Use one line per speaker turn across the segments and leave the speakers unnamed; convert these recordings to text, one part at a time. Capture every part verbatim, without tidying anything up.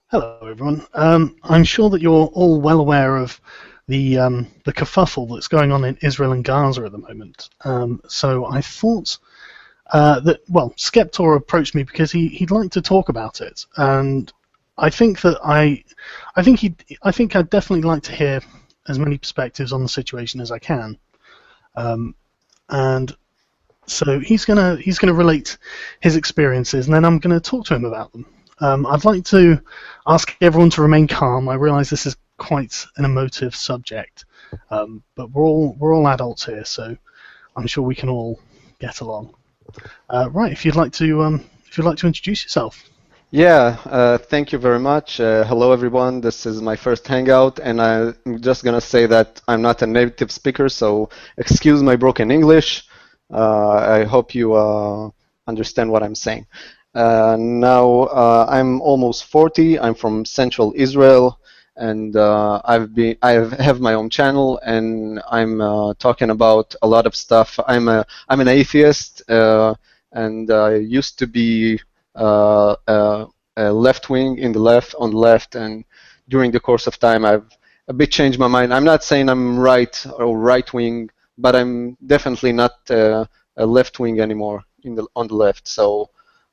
Hello, everyone. Um, I'm sure that you're all well aware of the um, the kerfuffle that's going on in Israel and Gaza at the moment. Um, so I thought uh, that well, Skeptor approached me because he he'd like to talk about it, and I think that I I think he I think I'd definitely like to hear as many perspectives on the situation as I can. Um, and so he's gonna he's gonna relate his experiences, and then I'm gonna talk to him about them. Um, I'd like to ask everyone to remain calm. I realise this is quite an emotive subject, um, but we're all we're all adults here, so I'm sure we can all get along. Uh, right, if you'd like to um, if you'd like to introduce yourself.
Yeah, uh, thank you very much. Uh, hello, everyone. This is my first hangout, and I'm just gonna say that I'm not a native speaker, so excuse my broken English. Uh, I hope you uh, understand what I'm saying. Uh, now, uh, I'm almost forty. I'm from Central Israel, and uh, I've been I have my own channel, and I'm uh, talking about a lot of stuff. I'm a I'm an atheist, uh, and I used to be uh, uh, uh, left wing in the left on the left, and during the course of time, I've a bit changed my mind. I'm not saying I'm right or right wing, but I'm definitely not uh, a left wing anymore in the on the left. So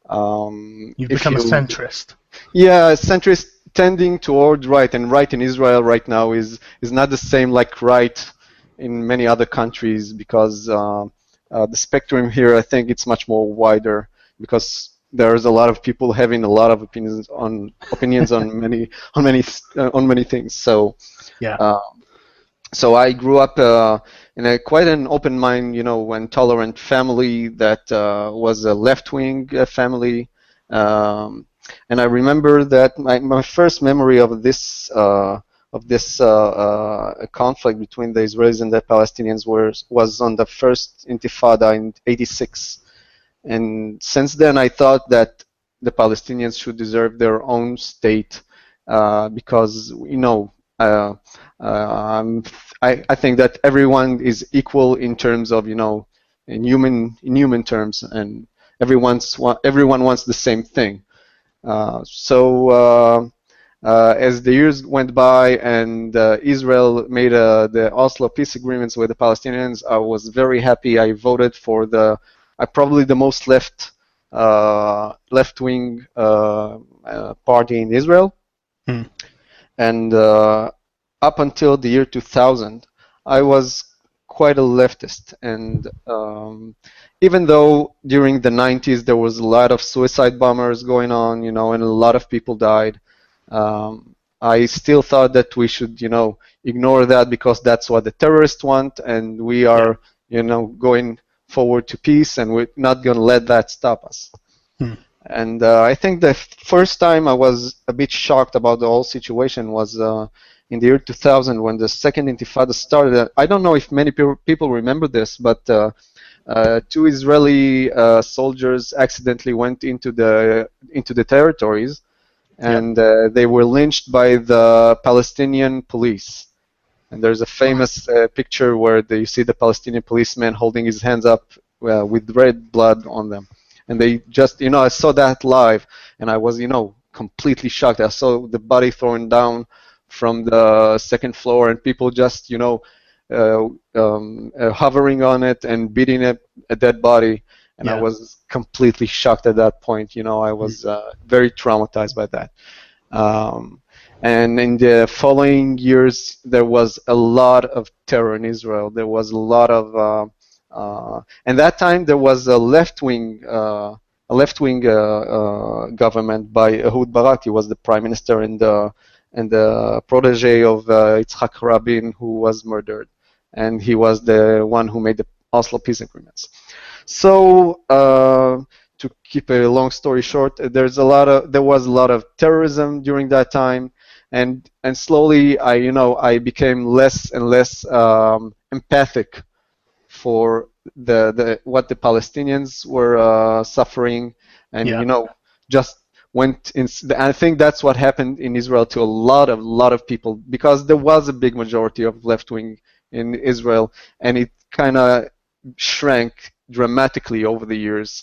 um,
You've
if
become a
you,
centrist.
yeah, centrist tending toward right, and right in Israel right now is is not the same like right in many other countries because uh, uh, the spectrum here, I think it's much more wider because there's a lot of people having a lot of opinions on opinions on many on many uh, on many things. So
Yeah.
uh, so I grew up uh, in a quite an open mind, you know, and tolerant family that uh, was a left-wing uh, family. Um, and I remember that my, my first memory of this uh, of this uh, uh, conflict between the Israelis and the Palestinians was was on the first Intifada in eighty-six. And since then, I thought that the Palestinians should deserve their own state uh, because, you know, uh, uh, I, I think that everyone is equal in terms of, you know, in human in human terms, and everyone's everyone wants the same thing. Uh, so uh, uh, as the years went by and uh, Israel made uh, the Oslo peace agreements with the Palestinians, I was very happy. I voted for the uh, probably the most left uh, left-wing uh, uh, party in Israel.
Hmm.
And uh, up until the year two thousand, I was quite a leftist. And um, even though during the nineties there was a lot of suicide bombers going on, you know, and a lot of people died, um, I still thought that we should, you know, ignore that because that's what the terrorists want, and we are, you know, going forward to peace, and we're not going to let that stop us.
Hmm.
And uh, I think the first time I was a bit shocked about the whole situation was uh, in the year two thousand when the second Intifada started. I don't know if many pe- people remember this, but uh, uh, two Israeli uh, soldiers accidentally went into the into the territories, and uh, they were lynched by the Palestinian police. And there's a famous uh, picture where the, you see the Palestinian policeman holding his hands up uh, with red blood on them. And they just, you know, I saw that live, and I was, you know, completely shocked. I saw the body thrown down from the second floor, and people just, you know, uh, um, uh, hovering on it and beating it, a dead body. And I
Yeah.
was completely shocked at that point. You know, I was uh, very traumatized by that. Um, and in the following years, there was a lot of terror in Israel. There was a lot of uh, uh, and that time there was a left-wing uh, a left-wing uh, uh, government by Ehud Barak. He was the prime minister and the and the protege of uh, Yitzhak Rabin, who was murdered, and he was the one who made the Oslo peace agreements. So uh, to keep a long story short, there's a lot of there was a lot of terrorism during that time, and and slowly I you know I became less and less um, empathic for the, the what the Palestinians were uh, suffering, and
Yeah.
you know just went in. I think that's what happened in Israel to a lot of lot of people because there was a big majority of left wing in Israel, and it kind of shrank dramatically over the years.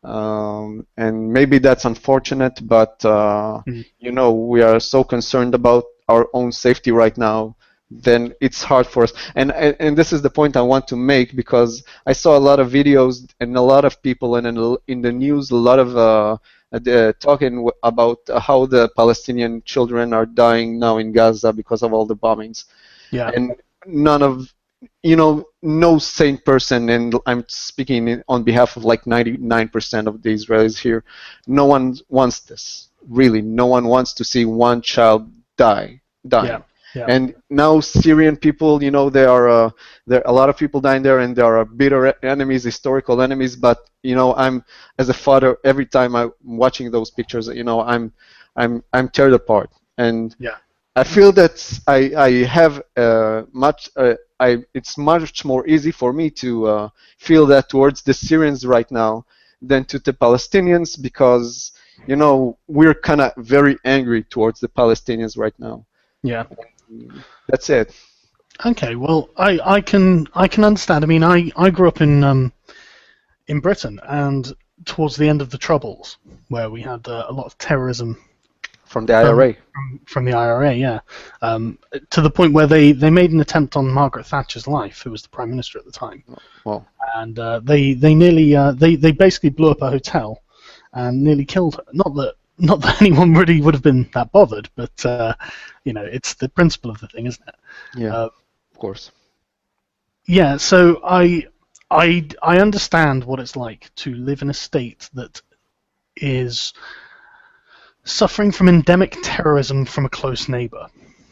Um, and maybe that's unfortunate, but uh,
Mm.
you know, we are so concerned about our own safety right now, then it's hard for us. And, and and this is the point I want to make, because I saw a lot of videos and a lot of people, and in, in the news, a lot of uh, uh, talking w- about how the Palestinian children are dying now in Gaza because of all the bombings.
Yeah.
And none of, you know, no sane person, and I'm speaking in- on behalf of like ninety-nine percent of the Israelis here, no one wants this. Really, no one wants to see one child die, dying.
Yeah. Yeah.
And now Syrian people, you know, there are uh, there are a lot of people dying there, and there are bitter enemies, historical enemies. But you know, I'm as a father, every time I'm watching those pictures, you know, I'm I'm I'm teared apart, and
Yeah.
I feel that I I have uh, much uh, I it's much more easy for me to uh, feel that towards the Syrians right now than to the Palestinians, because you know, we're kind of very angry towards the Palestinians right now.
Yeah.
That's it.
Okay, well, I, I can I can understand. I mean, I, I grew up in um in Britain, and towards the end of the Troubles, where we had uh, a lot of terrorism
From the I R A.
from, from, from the I R A, yeah, um, to the point where they, they made an attempt on Margaret Thatcher's life, who was the Prime Minister at the time,
Well,
and uh, they they nearly uh, they they basically blew up a hotel and nearly killed her. Not that not that anyone really would have been that bothered, but uh, you know, it's the principle of the thing, isn't it?
yeah,
Uh,
of course.
Yeah, so I, I, I understand what it's like to live in a state that is suffering from endemic terrorism from a close neighbor.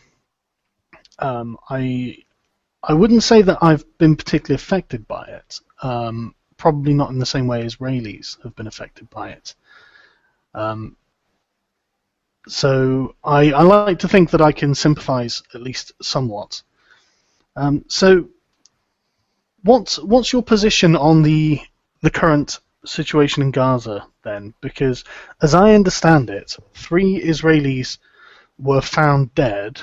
Um, I, I wouldn't say that I've been particularly affected by it. Um, probably not in the same way Israelis have been affected by it. Um, so I, I like to think that I can sympathize at least somewhat. Um, so. What's what's your position on the the current situation in Gaza then? Because as I understand it, three Israelis were found dead,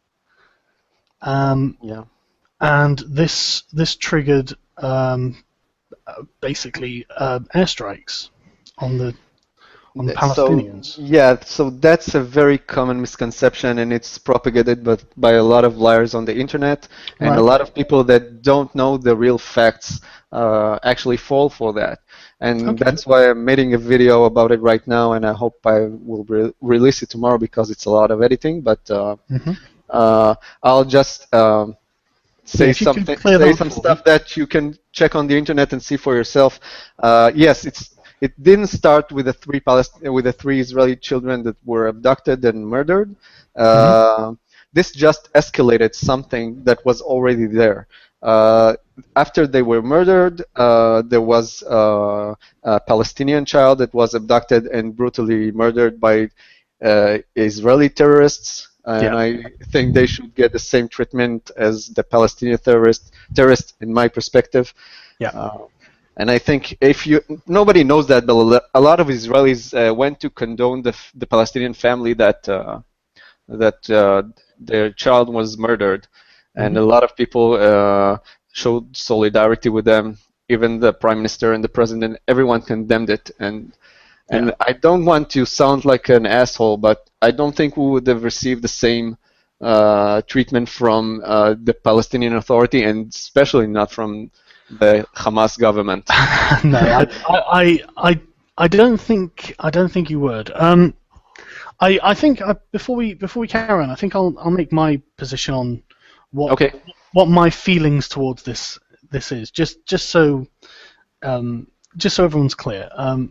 um,
Yeah.
and this this triggered um, uh, basically uh, airstrikes on the on the Palestinians.
So yeah, so that's a very common misconception, and it's propagated but by a lot of liars on the internet, and
Right.
a lot of people that don't know the real facts uh, actually fall for that. And
Okay.
that's why I'm making a video about it right now, and I hope I will re- release it tomorrow because it's a lot of editing. But uh,
hmm
uh, I'll just um, say
Yeah, if you could
something,
clear
say
that
some
for me.
stuff that you can check on the internet and see for yourself. Uh, yes, it's it didn't start with the three Palest- with the three Israeli children that were abducted and murdered. Uh, This just escalated something that was already there. Uh, after they were murdered, uh, there was uh, a Palestinian child that was abducted and brutally murdered by uh, Israeli terrorists. And
Yeah.
I think they should get the same treatment as the Palestinian terrorist, terrorist in my perspective.
Yeah.
Uh, and I think if you, nobody knows that, but a lot of Israelis uh, went to condone the, the Palestinian family that uh, that uh, their child was murdered, and
Mhm.
a lot of people uh, showed solidarity with them. Even the prime minister and the president, everyone condemned it. And and
Yeah.
I don't want to sound like an asshole, but I don't think we would have received the same uh, treatment from uh, the Palestinian Authority, and especially not from the Hamas government.
no, I, I, I, I don't think I don't think you would. Um, I, I think uh, before we before we carry on, I think I'll I'll make my position on what
Okay.
what my feelings towards this this is, just just so um, just so everyone's clear. Um,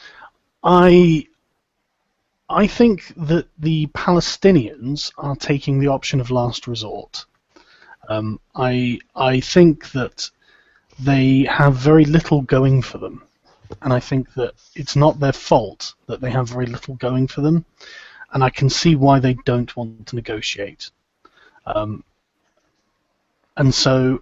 I I think that the Palestinians are taking the option of last resort. Um, I I think that they have very little going for them. And I think that it's not their fault that they have very little going for them, and I can see why they don't want to negotiate. Um, and so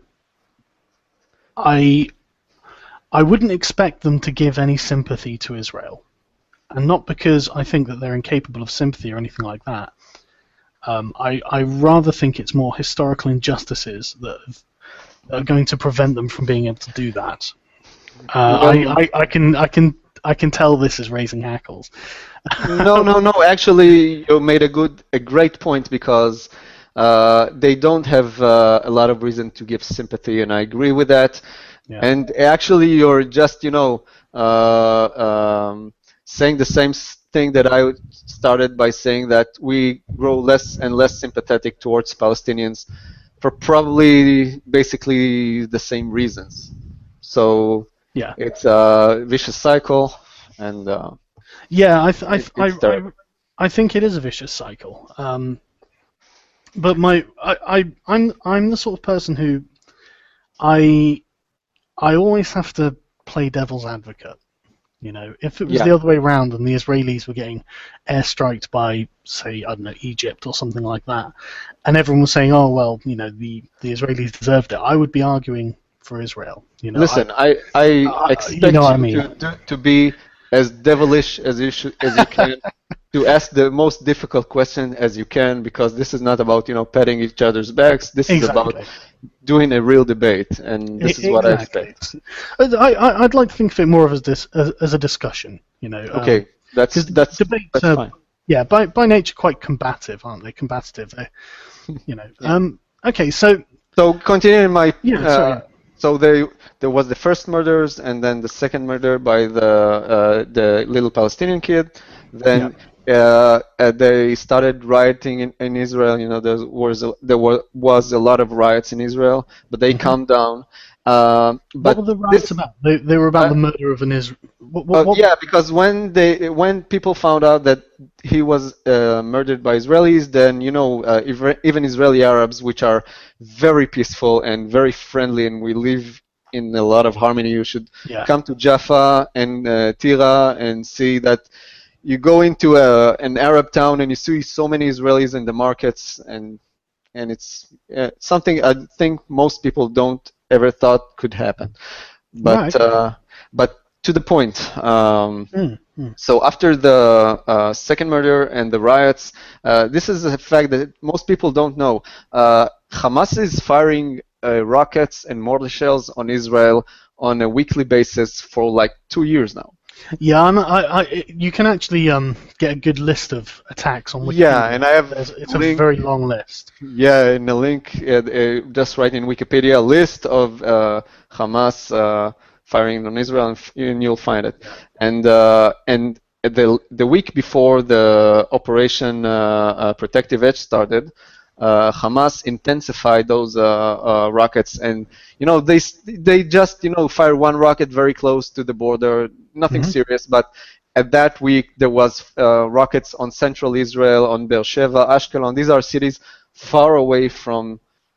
I I wouldn't expect them to give any sympathy to Israel, and not because I think that they're incapable of sympathy or anything like that. Um, I, I rather think it's more historical injustices that, have, that are going to prevent them from being able to do that. Uh,
Well-
I, I, I can I can I can tell this is raising hackles.
no, no, no. Actually, you made a good, a great point because uh, they don't have uh, a lot of reason to give sympathy, and I agree with that.
Yeah.
And actually, you're just, you know, uh, um, saying the same thing that I started by saying that we grow less and less sympathetic towards Palestinians for probably basically the same reasons. So
yeah,
it's a vicious cycle, and uh,
yeah, I, th- I,
it,
I,
it's
I, I think it is a vicious cycle. Um, but my, I, I, I'm, I'm the sort of person who, I, I always have to play devil's advocate. You know, if it was
yeah.
the other way around and the Israelis were getting airstriked by, say, I don't know, Egypt or something like that, and everyone was saying, oh, well, you know, the, the Israelis deserved it, I would be arguing for Israel. You know,
Listen, I, I, I expect
you, know
you
what I mean.
to, to, to be as devilish as you, should, as you can, to ask the most difficult question as you can, because this is not about, you know, patting each other's backs. This
exactly.
is about doing a real debate, and this is
exactly.
what I expect.
I, I, I'd like to think of it more of as this as, as a discussion, you know.
Okay, um, that's that's
debates
that's
are,
fine.
Yeah, by by nature quite combative, aren't they? Combative, they, you know.
yeah.
Um. Okay, so.
So continuing my.
Yeah.
Uh,
sorry.
So they, there was the first murders, and then the second murder by the uh, the little Palestinian kid. Then yeah. uh, they started rioting in, in Israel. You know, there was a, there was, was a lot of riots in Israel, but they mm-hmm. calmed down. Um, but
what were the riots
this,
about? They, they were about uh, the murder of an Israel. What, what, what?
Uh, yeah, because when they when people found out that he was uh, murdered by Israelis, then you know uh, even Israeli Arabs, which are very peaceful and very friendly, and we live in a lot of harmony. You should
yeah.
come to Jaffa and uh, Tira and see that you go into a, an Arab town and you see so many Israelis in the markets, and and it's uh, something I think most people don't ever thought could happen. But
right.
uh, but to the point. Um,
mm, mm.
So after the uh, second murder and the riots, uh, this is a fact that most people don't know. Uh, Hamas is firing uh, rockets and mortar shells on Israel on a weekly basis for like two years now.
Yeah, I'm, I, I, you can actually um, get a good list of attacks on Wikipedia.
Yeah, and I have
There's, it's
link,
a very long list.
Yeah, in a link, uh, uh, just write in Wikipedia a list of uh, Hamas uh, firing on Israel, and, f- and you'll find it. And uh, and the the week before the Operation uh, uh, Protective Edge started, uh, Hamas intensified those uh, uh, rockets, and you know they they just you know fire one rocket very close to the border, nothing mm-hmm. serious, but at that week there was uh, rockets on central Israel, on Beersheba, Ashkelon. These are cities far away from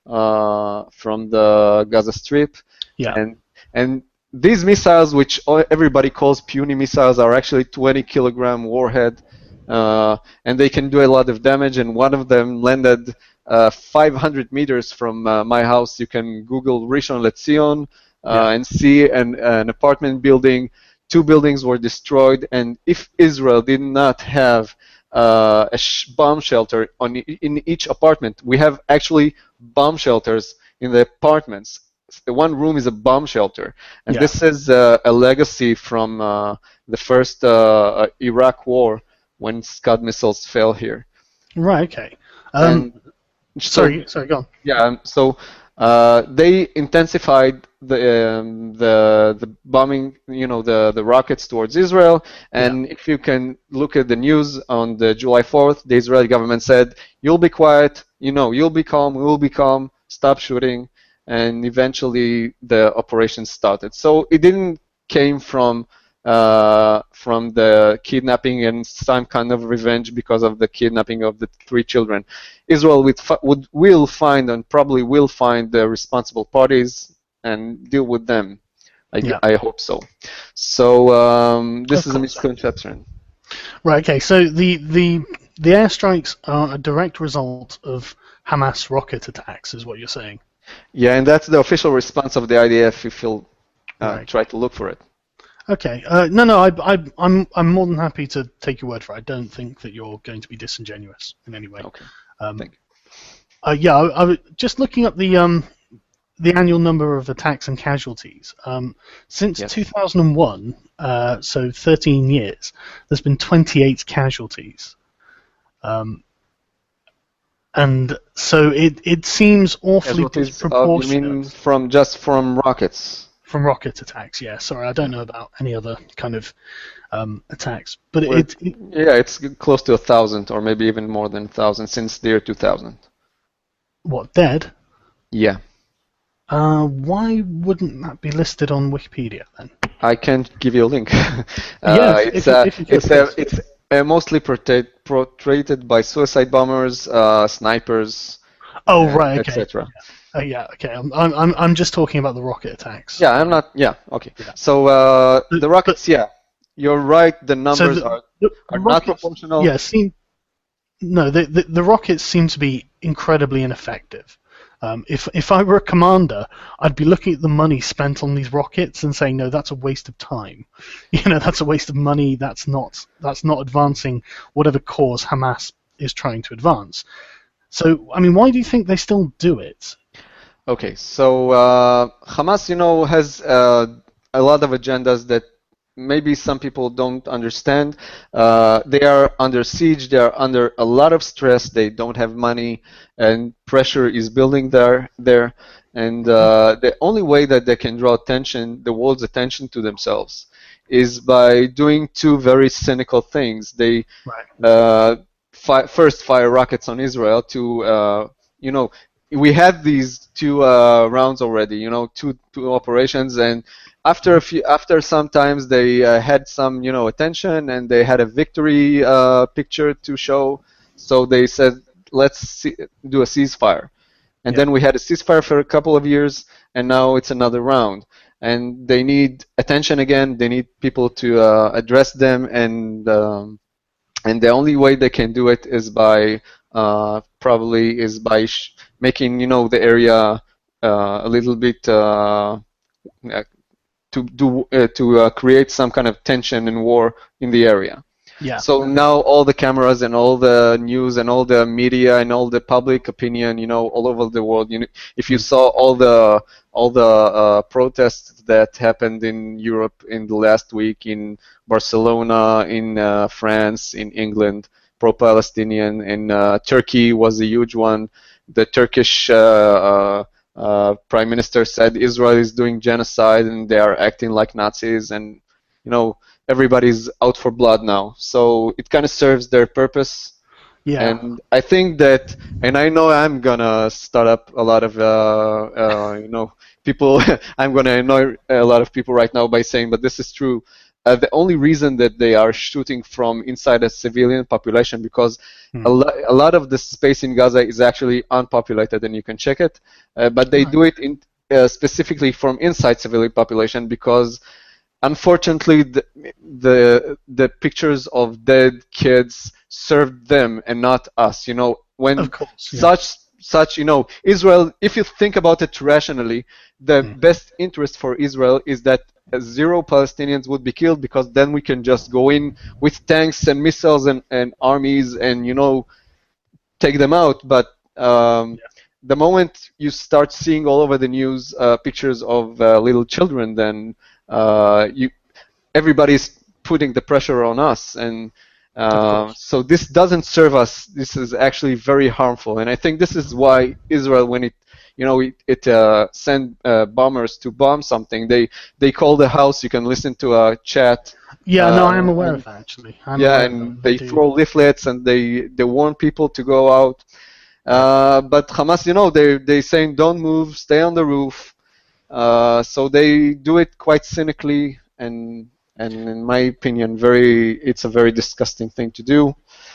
uh, from the Gaza Strip,
yeah.
and and these missiles, which everybody calls puny missiles, are actually twenty kilogram warhead, uh, and they can do a lot of damage. And one of them landed uh, five hundred meters from uh, my house. You can Google Rishon LeZion uh, yeah. and see an, an apartment building. Two buildings were destroyed, and if Israel did not have uh, a sh- bomb shelter on in each apartment, we have actually bomb shelters in the apartments. The one room is a bomb shelter, and yeah. this is uh, a legacy from uh, the first uh, Iraq war when Scud missiles fell here.
Right. Okay. Um,
so,
sorry. Sorry. Go on.
Yeah. So uh, they intensified the um, the the bombing. You know, the the rockets towards Israel. And yeah. if you can look at the news on the July fourth, the Israeli government said, "You'll be quiet. You know, you'll be calm. We'll be calm. Stop shooting." And eventually the operation started. So it didn't came from uh, from the kidnapping and some kind of revenge because of the kidnapping of the three children. Israel would, would will find and probably will find the responsible parties and deal with them. I, yeah. I hope so. So um, this of is a misconception.
Right. Okay. So the the the airstrikes are a direct result of Hamas rocket attacks, is what you're saying.
Yeah, and that's the official response of the I D F if you'll uh, right. try to look for it.
Okay. Uh, no, no, I, I, I'm I'm more than happy to take your word for it. I don't think that you're going to be disingenuous in any way.
Okay.
Um,
Thank you.
Uh, yeah, I, I was just looking up the um the annual number of attacks and casualties. Um, since
Yes.
two thousand one, uh, so thirteen years, there's been twenty-eight casualties. Um, and so it, it seems awfully
Casualties, uh, you
disproportionate.
mean from just from rockets?
From rocket attacks, yeah. Sorry, I don't know about any other kind of um, attacks, but
We're-
it, it
Yeah, it's close to a thousand, or maybe even more than a thousand since the year two thousand.
what dead?
Yeah,
Uh, why wouldn't that be listed on Wikipedia then?
I can give you a link. uh,
Yes,
it's
if you-
uh,
if you could,
it's uh,
please.
it's uh, mostly portrayed portrayed by suicide bombers, uh, snipers,
Oh,
uh,
right, okay.
et cetera.
Uh, yeah, okay. I'm, I'm, I'm I'm just talking about the rocket attacks.
Yeah, I'm not. Yeah, okay.
Yeah.
So uh,
But-
the rockets, yeah, you're right. The numbers
the-
are
The,
are
the
not
rockets,
proportional.
yeah, seem, no, the, the the rockets seem to be incredibly ineffective. Um, if if I were a commander, I'd be looking at the money spent on these rockets and saying, no, that's a waste of time. You know, that's a waste of money. That's not that's not advancing whatever cause Hamas is trying to advance. So, I mean, why do you think they still do it?
Okay, so uh, Hamas, you know, has uh, a lot of agendas that maybe some people don't understand. Uh, they are under siege. They are under a lot of stress. They don't have money, and pressure is building there. There, and uh, the only way that they can draw attention, the world's attention to themselves, is by doing two very cynical things. They
Right.
uh, fi- first fire rockets on Israel to, uh, you know, we had these two uh, rounds already, you know, two two operations, and after a few, after sometimes they uh, had some, you know, attention, and they had a victory uh, picture to show, so they said, let's see, do a ceasefire, and
Yeah.
then we had a ceasefire for a couple of years, and now it's another round, and they need attention again. They need people to uh, address them, and um, and the only way they can do it is by uh, probably is by sh- making, you know, the area uh, a little bit uh, uh, to do uh, to uh, create some kind of tension and war in the area.
Yeah.
So now all the cameras and all the news and all the media and all the public opinion, you know, all over the world. You know, if you saw all the all the uh, protests that happened in Europe in the last week, in Barcelona, in uh, France, in England, pro-Palestinian, in uh, Turkey was a huge one. The Turkish uh, uh, uh, prime minister said Israel is doing genocide and they are acting like Nazis, and you know, everybody's out for blood now. So it kind of serves their purpose.
Yeah.
And I think that, and I know I'm gonna start up a lot of, uh, uh, you know, people. I'm gonna annoy a lot of people right now by saying, but this is true. Uh, the only reason that they are shooting from inside a civilian population, because
Hmm.
a, lo- a lot of the space in Gaza is actually unpopulated, and you can check it. Uh, but they
Right.
do it in, uh, specifically from inside civilian population because, unfortunately, the, the the pictures of dead kids served them and not us. You know, when
Of course. Yeah.
such such you know, Israel, if you think about it rationally, the
Mm.
best interest for Israel is that uh, zero Palestinians would be killed, because then we can just go in with tanks and missiles and, and armies and, you know, take them out. But um, the moment you start seeing all over the news uh, pictures of uh, little children, then uh, you everybody's putting the pressure on us, and uh,
course.
so this doesn't serve us. This is actually very harmful, and I think this is why Israel, when it, you know, it, it uh, send uh, bombers to bomb something, they they call the house. You can listen to a chat.
Yeah, no, I am
uh,
aware
and-
of that actually. I'm
yeah,
aware of
and
that.
they
do.
throw leaflets and they they warn people to go out. Uh, but Hamas, you know, they they saying don't move, stay on the roof. Uh, so they do it quite cynically, and and in my opinion, very it's a very disgusting thing to do.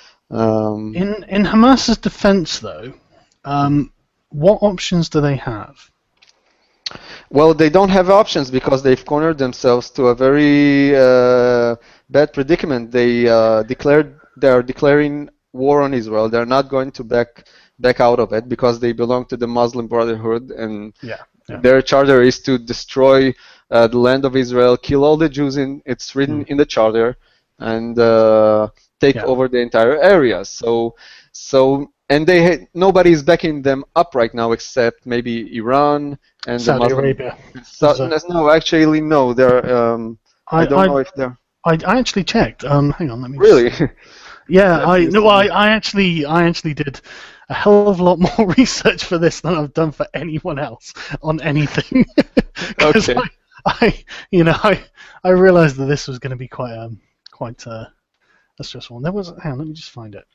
Um,
In in Hamas's defense, though, um, what options do they have?
Well, they don't have options because they've cornered themselves to a very uh, bad predicament. They uh, declared they are declaring war on Israel. They're not going to back back out of it because they belong to the Muslim Brotherhood, and
Yeah. yeah.
their charter is to destroy uh, the land of Israel, kill all the Jews. In it's written
Mm.
in the charter, and uh, take
Yeah.
over the entire area. So, so and they had, nobody is backing them up right now except maybe Iran and the
Saudi
Muslim.
Arabia.
So,
is, uh,
no, actually, no. They're. Um, I
I,
don't
I,
know if they're
I, I actually checked. Um, hang on, let me
really.
just. Yeah,
That's
I
news
no,
to
I,
me.
I actually, I actually did a hell of a lot more research for this than I've done for anyone else on anything. Because
Okay.
I, I, you know, I, I realised that this was going to be quite, um, quite uh, a stressful one. There was, hang on, let me just find it.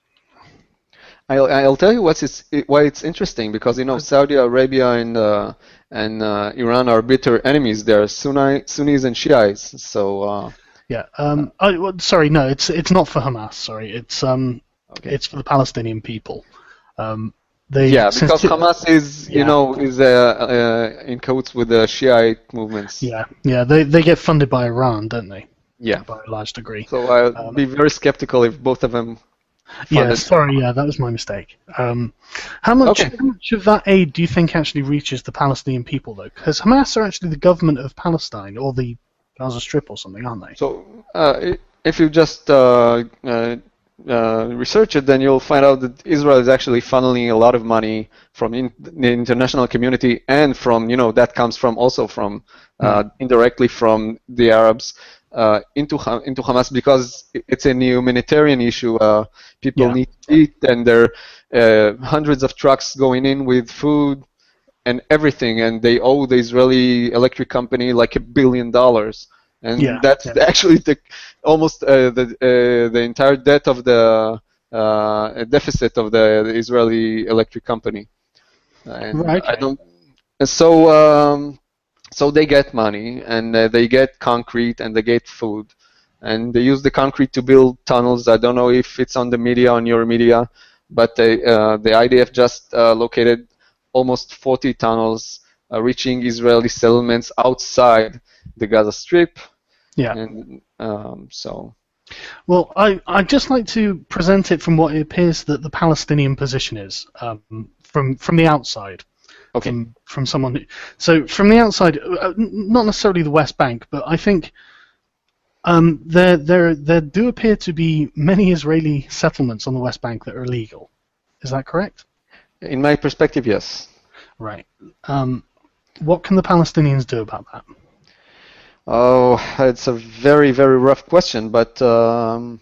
I'll, I'll tell you what's it's, why it's interesting because you know Saudi Arabia and uh, and uh, Iran are bitter enemies. They're Sunni, Sunnis and Shiites. So uh,
Yeah. Um. I, well, sorry, no, it's it's not for Hamas. Sorry, it's um,
okay.
it's for the Palestinian people. Um, they
Yeah,
since
because
two-
Hamas is you
yeah,
know is uh, uh, in codes with the Shiite movements.
yeah, yeah. They they get funded by Iran, don't they?
Yeah.
By a large degree.
So I'll
Um,
be very skeptical if both of them
yeah.
funded.
Sorry. Yeah, that was my mistake. Um, how much
Okay.
how much of that aid do you think actually reaches the Palestinian people though? Because Hamas are actually the government of Palestine or the Gaza Strip or something, aren't they?
So uh, i- if you just uh, uh, uh, research it, then you'll find out that Israel is actually funneling a lot of money from in, the international community, and from you know that comes from also from uh, indirectly from the Arabs uh, into Ha- into Hamas because i- it's a humanitarian issue. Uh, people
Yeah.
need to eat, and there are uh, hundreds of trucks going in with food and everything, and they owe the Israeli electric company like a billion dollars. And
Yeah.
that's
Yeah.
actually the almost uh, the uh, the entire debt of the uh, deficit of the, the Israeli electric company. And
Right.
I
Okay.
don't. and So um, so they get money and uh, they get concrete and they get food, and they use the concrete to build tunnels. I don't know if it's on the media, on your media, but they, uh, the I D F just uh, located almost forty tunnels uh, reaching Israeli settlements outside the Gaza Strip.
Yeah.
And um, so,
Well, I I'd just like to present it from what it appears that the Palestinian position is, um, from from the outside,
okay,
from from someone. Who, so from the outside, uh, n- not necessarily the West Bank, but I think um, there there there do appear to be many Israeli settlements on the West Bank that are illegal. Is that correct?
in my perspective, yes.
Right. Um, what can the Palestinians do about that?
Oh, it's a very, very rough question, but um,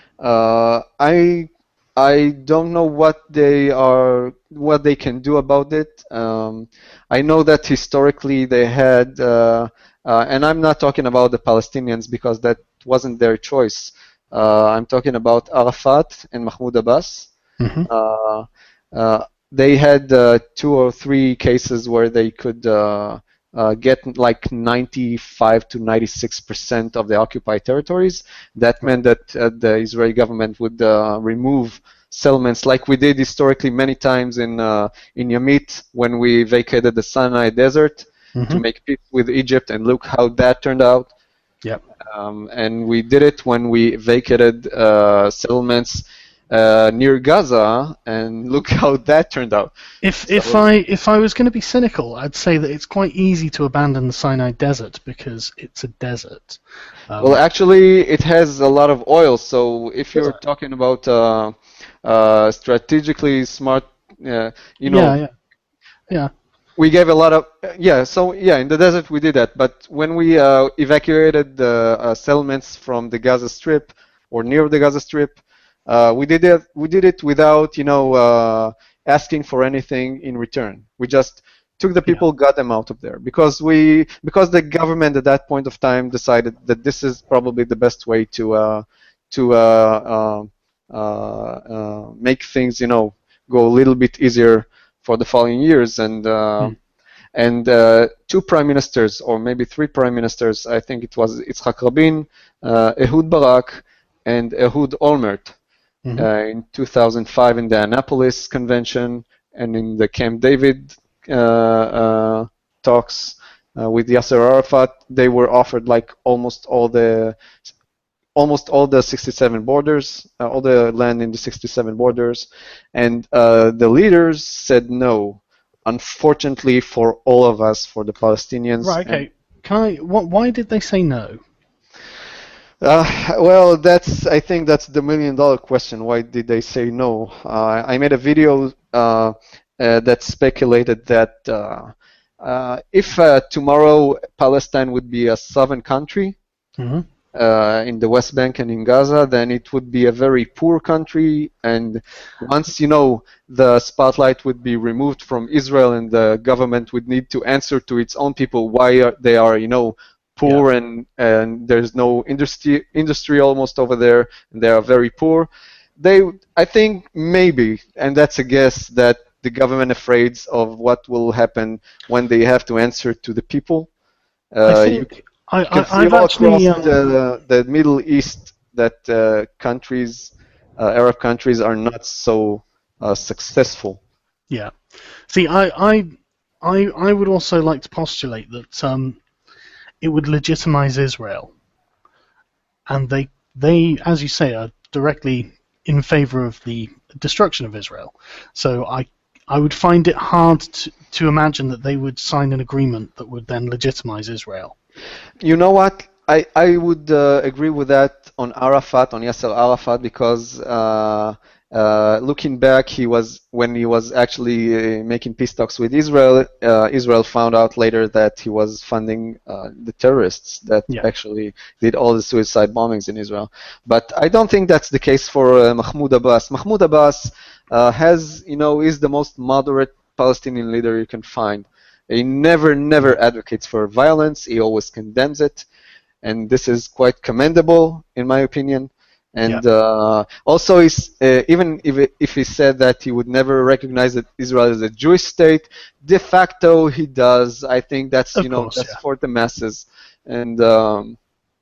uh, I I don't know what they are, what they can do about it. Um, I know that historically they had, uh, uh, and I'm not talking about the Palestinians because that wasn't their choice. Uh, I'm talking about Arafat and Mahmoud Abbas.
Mm-hmm.
Uh, uh, they had uh, two or three cases where they could uh, uh, get like ninety-five to ninety-six percent of the occupied territories. That meant that uh, the Israeli government would uh, remove settlements like we did historically many times in uh, in Yamit when we vacated the Sinai Desert
Mm-hmm.
to make peace with Egypt, and look how that turned out.
Yep.
Um, and we did it when we vacated uh, settlements uh, near Gaza, and look how that turned out.
If
So-
if I if I was going to be cynical, I'd say that it's quite easy to abandon the Sinai Desert because it's a desert. Um,
Well, actually, it has a lot of oil. So if you're
it?
talking about uh, uh, strategically smart, uh, you know,
yeah, yeah, yeah.
we gave a lot of yeah. So yeah, in the desert we did that. But when we uh, evacuated the uh, settlements from the Gaza Strip or near the Gaza Strip, uh, we did it. We did it without you know uh, asking for anything in return. We just took the people, got them out of there because we because the government at that point of time decided that this is probably the best way to uh, to uh, uh, uh, uh, make things you know go a little bit easier for the following years. And uh,
Hmm.
and uh, two prime ministers or maybe three prime ministers, I think it was Yitzhak Rabin, uh, Ehud Barak, and Ehud Olmert.
Mhm.
Uh, in two thousand five in the Annapolis Convention and in the Camp David uh, uh, talks uh, with Yasser Arafat, they were offered like almost all the almost all the sixty-seven borders, uh, all the land in the sixty-seven borders, and uh, the leaders said no. Unfortunately for all of us, for the Palestinians.
Right. Okay. Can I? What? Why did they say no?
Uh, well, that's I think that's the million dollar question. Why did they say no? Uh, I made a video uh, uh, that speculated that uh, uh, if uh, tomorrow Palestine would be a sovereign country,
Mm-hmm.
uh, in the West Bank and in Gaza, then it would be a very poor country. And once, you know, the spotlight would be removed from Israel and the government would need to answer to its own people why are, they are, you know, poor
Yeah.
and, and there's no industry, industry almost over there, and they are very poor. They, I think maybe, and that's a guess, that the government afraid of what will happen when they have to answer to the people. Uh,
I
you
think I,
you can
I
see
I've
all
actually
across
um,
the the Middle East that uh, countries, uh, Arab countries, are not so uh, successful.
yeah. See, I I I I would also like to postulate that um, it would legitimize Israel, and they they, as you say, are directly in favor of the destruction of Israel. So I I would find it hard to, to imagine that they would sign an agreement that would then legitimize Israel.
You know what? I I would uh, agree with that on Arafat, on Yasser Arafat, because uh, uh, looking back, he was when he was actually uh, making peace talks with Israel. Uh, Israel found out later that he was funding uh, the terrorists that
Yeah.
actually did all the suicide bombings in Israel. But I don't think that's the case for uh, Mahmoud Abbas. Mahmoud Abbas uh, has, you know, is the most moderate Palestinian leader you can find. He never, never advocates for violence. He always condemns it, and this is quite commendable, in my opinion. And
Yeah.
uh, also, he's, uh, even if, if he said that he would never recognize that Israel is a Jewish state, de facto he does. I think that's
Of
you know
course,
that's
yeah.
for the masses, and um,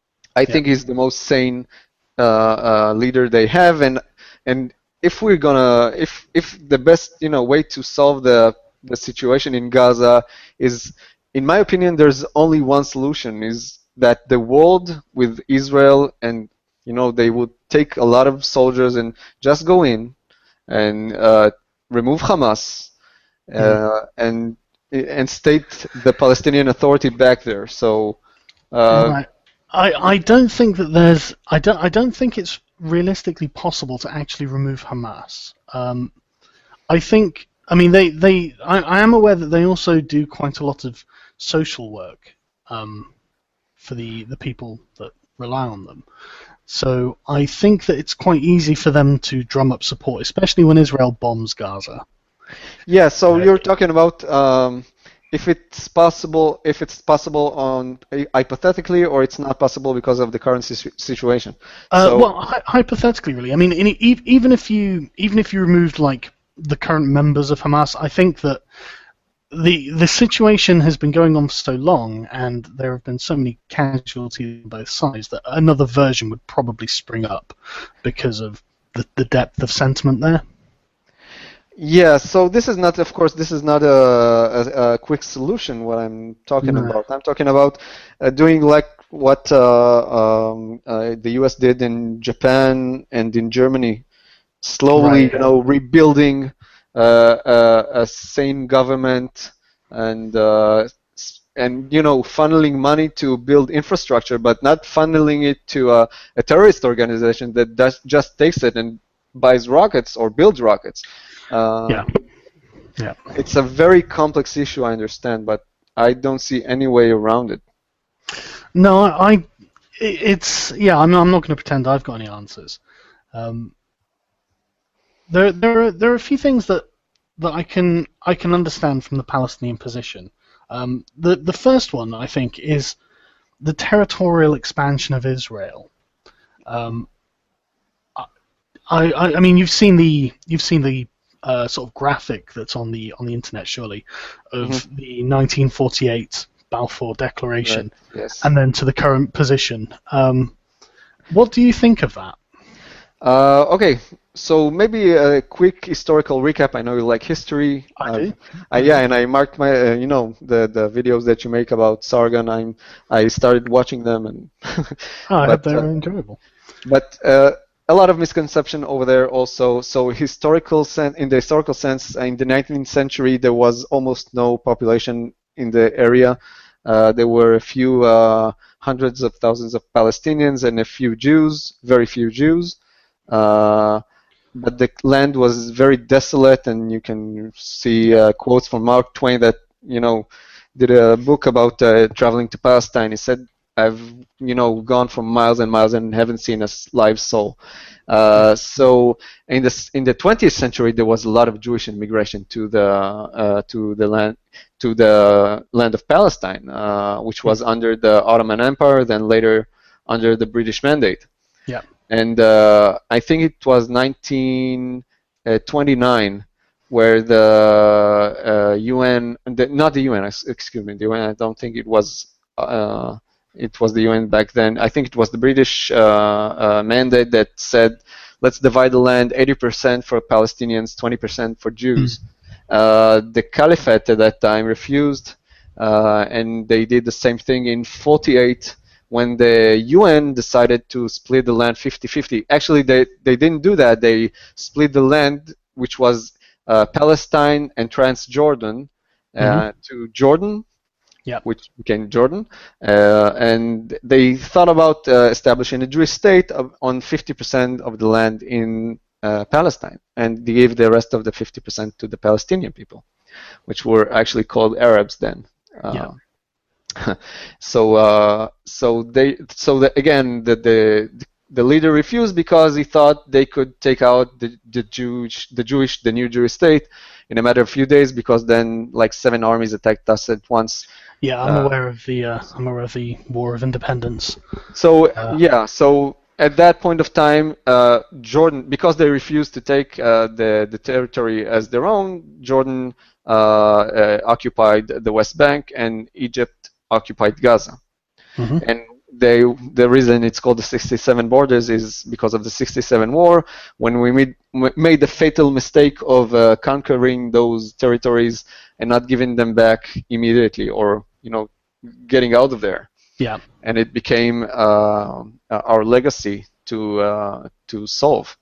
I think he's the most sane uh, uh, leader they have. And and if we're gonna if if the best you know way to solve the the situation in Gaza is, in my opinion, there's only one solution: is that the world with Israel, and you know they would take a lot of soldiers and just go in and uh, remove Hamas uh,
Mm.
and and state the Palestinian Authority back there. So. Uh,
Right. I, I don't think that there's I don't I don't think it's realistically possible to actually remove Hamas. Um, I think I mean they they I, I am aware that they also do quite a lot of social work um, for the the people that rely on them. So I think that it's quite easy for them to drum up support, especially when Israel bombs Gaza.
Yeah, so
Uh,
you're talking about um, if it's possible, if it's possible on hypothetically, or it's not possible because of the current situ- situation.
Uh,
So
well, hy- hypothetically, really. I mean, in, e- even if you even if you removed like the current members of Hamas, I think that the the situation has been going on for so long, and there have been so many casualties on both sides that another version would probably spring up because of the, the depth of sentiment there.
yeah, so this is not, of course, this is not a, a, a quick solution. What I'm talking
No.
about, I'm talking about uh, doing like what uh, um, uh, the U S did in Japan and in Germany, slowly,
Right.
you know, rebuilding uh, uh, a sane government and uh, s- and you know, funneling money to build infrastructure, but not funneling it to a, a terrorist organization that does, just takes it and buys rockets or builds rockets. Uh,
Yeah. Yeah.
it's a very complex issue, I understand, but I don't see any way around it.
No, I. I it's yeah. I'm I'm not going to pretend I've got any answers. Um, there there are there are a few things that that I can I can understand from the Palestinian position. Um, the the first one I think is the territorial expansion of Israel. Um, I, I I mean you've seen the you've seen the uh, sort of graphic that's on the on the internet surely of
Mhm.
the nineteen forty-eight Balfour
Right.
Declaration
Yes.
and then to the current position. Um, what do you think of that?
Uh, okay, so maybe a quick historical recap. I know you like history.
I
Uh,
do.
I, yeah, and I marked my, uh, you know, the the videos that you make about Sargon. I'm I started watching them, and
Oh, I hope
but
they're
uh,
enjoyable.
but uh, a lot of misconception over there also. So historical sense, in the historical sense, in the nineteenth century, there was almost no population in the area. Uh, there were a few uh, hundreds of thousands of Palestinians and a few Jews, very few Jews. Uh, but the land was very desolate, and you can see uh, quotes from Mark Twain that, you know, did a book about uh, traveling to Palestine. He said, I've, you know, gone for miles and miles and haven't seen a live soul. Uh, so in the in the twentieth century, there was a lot of Jewish immigration to the uh, to the land to the land of Palestine, uh, which was under the Ottoman Empire, then later under the British Mandate.
Yeah.
And uh, I think it was nineteen twenty-nine where the uh, U N, the, not the U N, excuse me, the U N. I don't think it was. Uh, It was the U N back then. I think it was the British uh, uh, mandate that said, let's divide the land eighty percent for Palestinians, twenty percent for Jews. Mm. Uh, the Caliphate at that time refused, uh, and they did the same thing in forty-eight when the U N decided to split the land fifty fifty. Actually, they, they didn't do that. They split the land, which was uh, Palestine and Transjordan, uh, mm-hmm. to Jordan,
Yep.
which became Jordan, uh, and they thought about uh, establishing a Jewish state of, on fifty percent of the land in uh, Palestine, and they gave the rest of the fifty percent to the Palestinian people, which were actually called Arabs then. Uh,
yeah.
so, uh, so they, so the, again, the, the the leader refused because he thought they could take out the, the Jewish, the Jewish, the new Jewish state in a matter of a few days, because then like seven armies attacked us at once.
Yeah, I'm
uh,
aware of the uh, I'm aware of the War of Independence.
So
uh,
yeah, so at that point of time, uh, Jordan, because they refused to take uh, the the territory as their own, Jordan uh, uh, occupied the West Bank, and Egypt occupied Gaza.
Mm-hmm.
And they, the reason it's called the sixty-seven Borders is because of the sixty-seven War, when we made, made the fatal mistake of uh, conquering those territories and not giving them back immediately, or, you know, getting out of there.
Yeah.
And it became uh, our legacy to uh, to solve.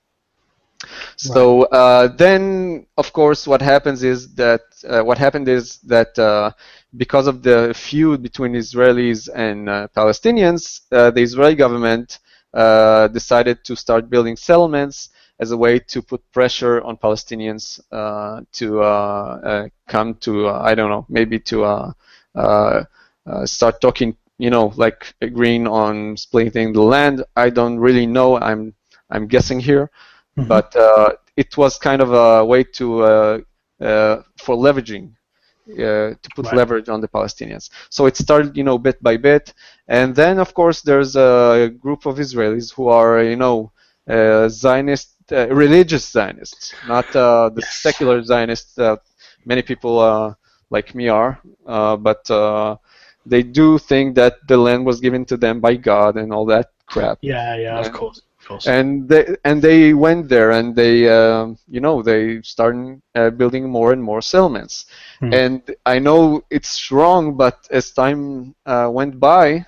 So uh, then, of course, what happens is that uh, what happened is that uh, because of the feud between Israelis and uh, Palestinians, uh, the Israeli government uh, decided to start building settlements as a way to put pressure on Palestinians uh, to uh, uh, come to, uh, I don't know, maybe to uh, uh, uh, start talking, you know, like agreeing on splitting the land. I don't really know. I'm I'm guessing here. Mm-hmm. But uh, it was kind of a way to uh, uh, for leveraging, uh, to put right. leverage on the Palestinians. So it started, you know, bit by bit, and then of course there's a group of Israelis who are, you know, uh, Zionist, uh, religious Zionists, not uh, the yes. secular Zionists that many people uh, like me are, uh, but uh, they do think that the land was given to them by God and all that crap.
Yeah, yeah,
and,
of course.
And they and they went there, and they uh, you know, they started uh, building more and more settlements. Hmm. And I know it's wrong, but as time uh, went by,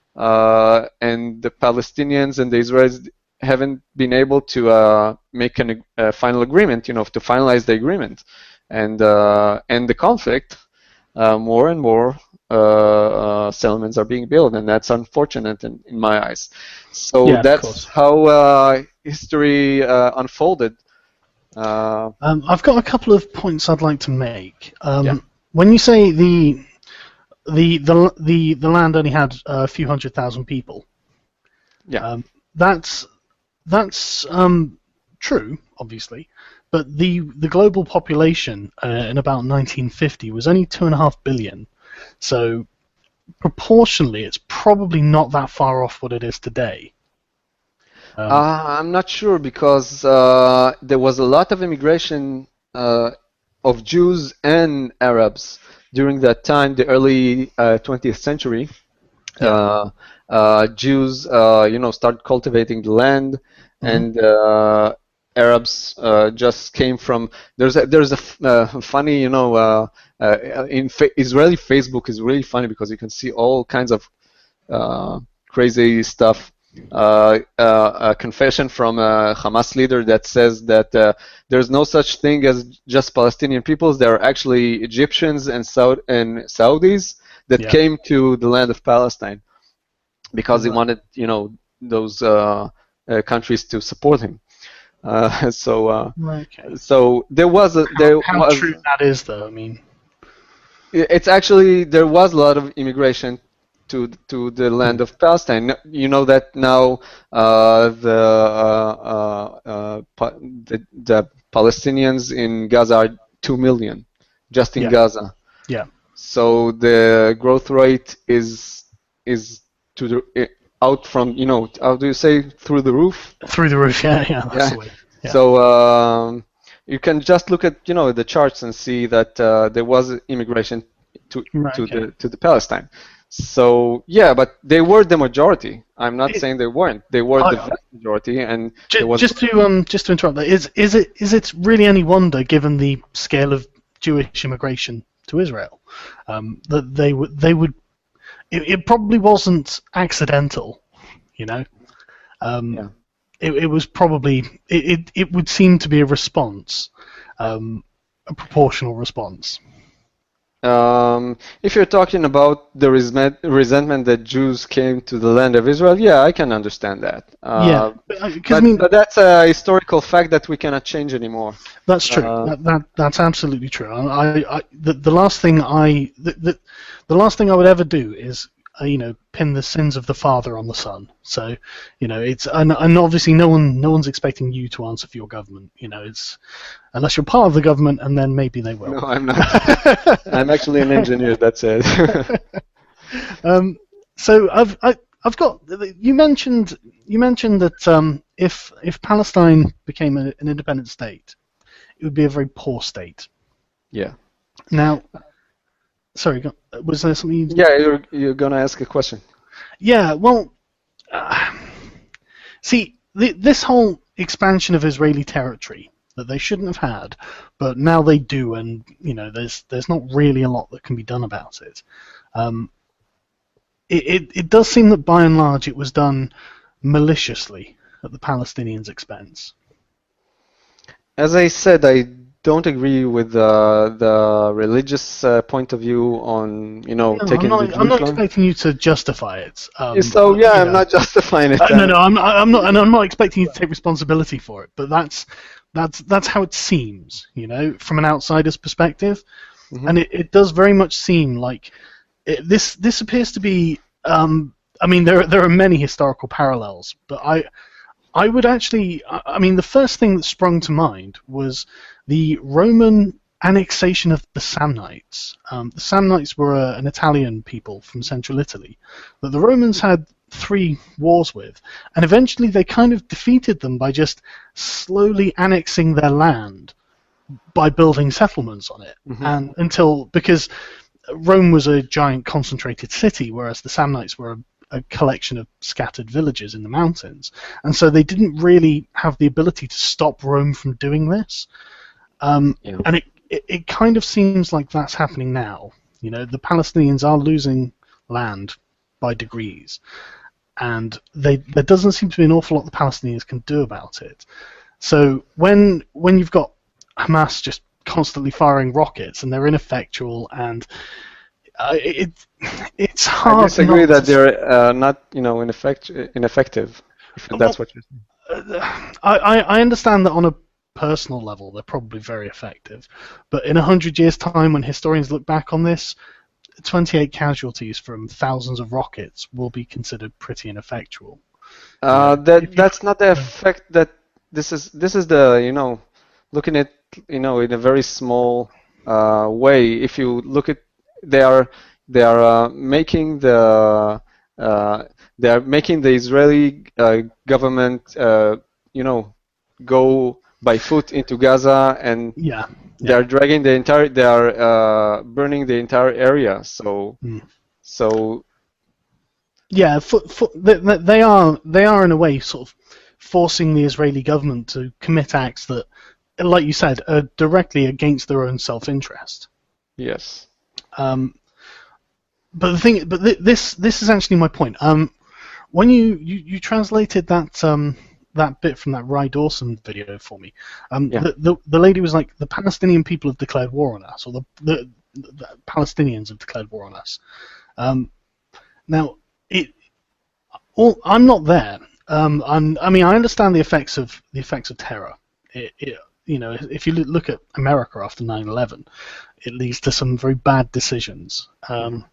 uh, and the Palestinians and the Israelis haven't been able to uh, make a uh, final agreement, you know, to finalize the agreement, and uh, end the conflict, uh, more and more uh, uh, settlements are being built, and that's unfortunate in, in my eyes. So
yeah,
that's how uh, history uh, unfolded. Uh,
um, I've got a couple of points I'd like to make. Um,
yeah.
When you say the the the the, the land only had a few hundred thousand people,
yeah,
um, that's that's um, true, obviously. But the the global population uh, in about nineteen fifty was only two and a half billion. So proportionally, it's probably not that far off what it is today. Um,
uh, I'm not sure, because uh, there was a lot of immigration uh, of Jews and Arabs during that time, the early uh, twentieth century.
Yeah.
Uh, uh, Jews, uh, you know, started cultivating the land, mm-hmm. and uh, Arabs uh, just came from. There's a, there's a f- uh, funny, you know, uh, uh, in fa- Israeli Facebook is really funny because you can see all kinds of uh, crazy stuff. Uh, uh, a confession from a Hamas leader that says that uh, there's no such thing as just Palestinian peoples. There are actually Egyptians and Saud- and Saudis that
Yeah.
came to the land of Palestine because he
Right.
wanted, you know, those uh, uh, countries to support him. Uh, so, uh,
Okay.
so there was a
How,
there
how
was
true that is, though. I mean,
it's actually there was a lot of immigration to to the land of Palestine. You know that now uh, the, uh, uh, uh, pa- the the Palestinians in Gaza are two million just in
yeah,
Gaza.
yeah.
So the growth rate is is to the eh, out from, you know, how do you say, through the roof?
Through the roof. Yeah, yeah. That's
Yeah.
the way. Yeah.
So um, you can just look at, you know, the charts and see that uh, there was immigration to
Right.
to
Okay.
the to the Palestine. So yeah, but they were the majority. I'm not
It-
saying they weren't. They were the
I-
vast majority, and
Ju-
there was
Just to um, just to interrupt that, is is it is it really any wonder, given the scale of Jewish immigration to Israel, um, that they would they would it, it probably wasn't accidental, you know. Um,
Yeah.
it, it was probably it, it, it would seem to be a response, um, a proportional response.
Um, if you're talking about the resent, resentment that Jews came to the land of Israel, yeah, I can understand that. Uh,
yeah, because
but,
I mean
but that's a historical fact that we cannot change anymore.
that's true.
uh,
that, that that's absolutely true. I, I the, the last thing I the, the, the last thing I would ever do is uh, you know, pin the sins of the father on the son. So, you know, it's and, and obviously no one no one's expecting you to answer for your government. You know, it's unless you're part of the government, and then maybe they will.
No, I'm not. I'm actually an engineer. That's it.
um, so I've I, I've got you mentioned you mentioned that um, if if Palestine became a, an independent state, it would be a very poor state.
Yeah.
Now, sorry, go- was there something? You...
Yeah, you're you're gonna ask a question.
Yeah, well, uh, see, the, this whole expansion of Israeli territory that they shouldn't have had, but now they do, and you know, there's there's not really a lot that can be done about it. Um, it, it it does seem that by and large it was done maliciously at the Palestinians' expense.
As I said, I don't agree with uh, the religious uh, point of view on, you know,
No,
taking
I'm
the
not. I'm not
Jerusalem.
expecting you to justify it. Um,
So
but,
yeah,
you
I'm
know,
not justifying it.
Uh, no,
uh,
no, I'm, I'm not, and I'm not expecting you to take responsibility for it. But that's that's that's how it seems, you know, from an outsider's perspective,
Mhm.
and it, it does very much seem like it, this this appears to be. Um, I mean, there there are many historical parallels, but I I would actually. I I mean, the first thing that sprung to mind was the Roman annexation of the Samnites. Um, the Samnites were uh, an Italian people from central Italy that the Romans had three wars with, and eventually they kind of defeated them by just slowly annexing their land by building settlements on it,
Mhm.
and until because Rome was a giant concentrated city, whereas the Samnites were a, a collection of scattered villages in the mountains, and so they didn't really have the ability to stop Rome from doing this. Um,
Yeah.
and it, it it kind of seems like that's happening now. You know, the Palestinians are losing land by degrees, and they there doesn't seem to be an awful lot the Palestinians can do about it. So when when you've got Hamas just constantly firing rockets and they're ineffectual, and uh, it it's hard.
I disagree
not
that
to-
they're uh, not, you know, ineffect- ineffective. If that's what you're saying.
I, I I understand that on a personal level they're probably very effective, but in a hundred years' time, when historians look back on this, twenty-eight casualties from thousands of rockets will be considered pretty ineffectual.
Uh,
If
that
you-
that's not the effect that this is. This is the, you know, looking at, you know, in a very small uh, way. If you look at, they are they are uh, making the uh, they are making the Israeli uh, government, uh, you know, go by foot into Gaza, and
Yeah.
they are dragging the entire. They are uh, burning the entire area. So
Hmm.
so
Yeah, for, for, they, they are they are in a way sort of forcing the Israeli government to commit acts that, like you said, are directly against their own self-interest.
yes.
Um, but the thing, but th- this this is actually my point. Um, when you, you, you translated that um, that bit from that Ry Dawson video for me, um,
Yeah.
the, the the lady was like, the Palestinian people have declared war on us, or the the the Palestinians have declared war on us. Um, now, it, all, I'm not there. Um, I'm, I mean, I understand the effects of the effects of terror. It, it, you know, if you look at America after nine eleven, it leads to some very bad decisions. Um,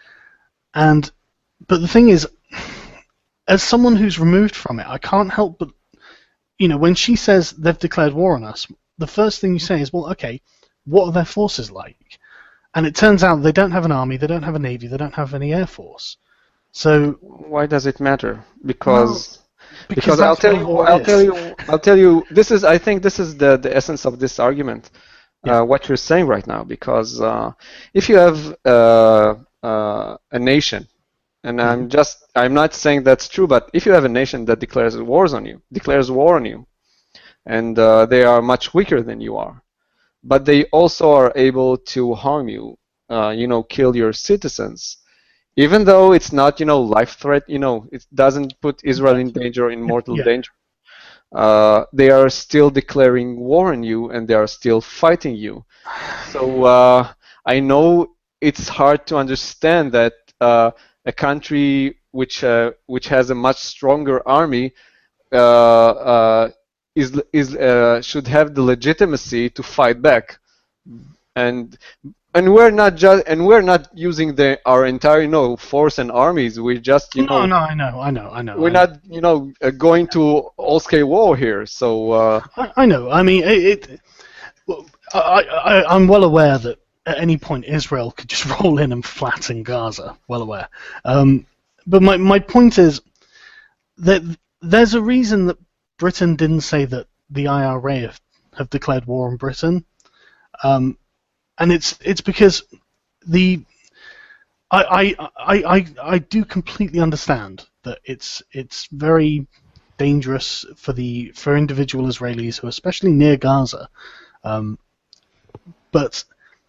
and but the thing is, as someone who's removed from it, I can't help but, you know, when she says they've declared war on us, the first thing you say is, well, okay, what are their forces like? And it turns out they don't have an army, they don't have a navy, they don't have any air force. So
why does it matter? Because
well,
because,
because
I'll tell you, I'll is. tell you, I'll tell you. This is, I think, this is the the essence of this argument. Yeah. Uh, what you're saying right now, because uh, if you have uh, uh, a nation, and mm-hmm. I'm just, I'm not saying that's true, but if you have a nation that declares wars on you, declares war on you, and uh, they are much weaker than you are, but they also are able to harm you, uh, you know, kill your citizens, even though it's not, you know, life threat, you know, it doesn't put Israel in danger, in mortal yeah. danger. Uh, they are still declaring war on you, and they are still fighting you. So uh, I know it's hard to understand that uh, a country which uh, which has a much stronger army uh, uh, is is uh, should have the legitimacy to fight back, and and we're not just and we're not using the our entire, you know, force and armies. We just, you
no,
know.
No, I know, I know, I know.
We're
I know.
not, you know, uh, going to all-scale war here. So. Uh,
I, I know. I mean, it. it well, I, I I'm well aware that at any point Israel could just roll in and flatten Gaza. Well aware. Um, but my my point is that there's a reason that Britain didn't say that the I R A have, have declared war on Britain. Um, And it's it's because the I, I I I I do completely understand that it's it's very dangerous for the for individual Israelis who are especially near Gaza, um, but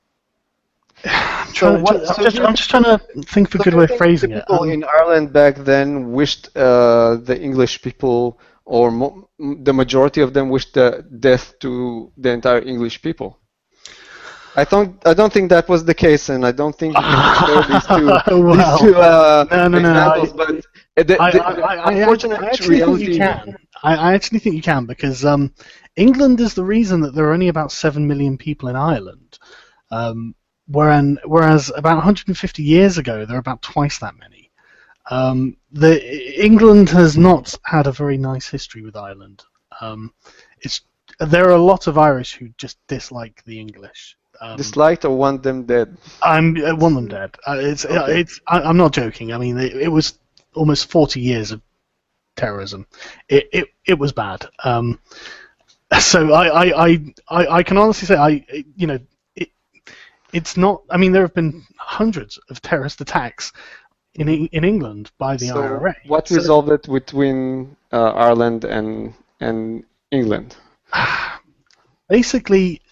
I'm, trying
so what,
to, I'm,
so
just,
you,
I'm just trying to think of a
so
good way of phrasing
the
it.
People
um,
in Ireland back then wished uh, the English people, or mo the majority of them, wished the death to the entire English people. I don't. I don't think that was the case, and I don't think you can compare these two,
well,
these two uh,
no, no,
examples.
No, I,
but the,
I,
the,
I,
the
I,
unfortunate
I actually
reality.
think you can. I, I actually think you can because um, England is the reason that there are only about seven million people in Ireland, um, whereas, whereas about one hundred fifty years ago there were about twice that many. Um, the England has not had a very nice history with Ireland. Um, it's there are a lot of Irish who just dislike the English. Um,
Disliked or want them dead?
I'm I want them dead. Uh, it's
okay.
it's. I, I'm not joking. I mean, it, it was almost forty years of terrorism. It it, it was bad. Um, so I, I, I, I, I can honestly say I you know it, it's not. I mean, there have been hundreds of terrorist attacks in in England by the
so
I R A.
What
so,
resolved it between uh, Ireland and and England?
Basically,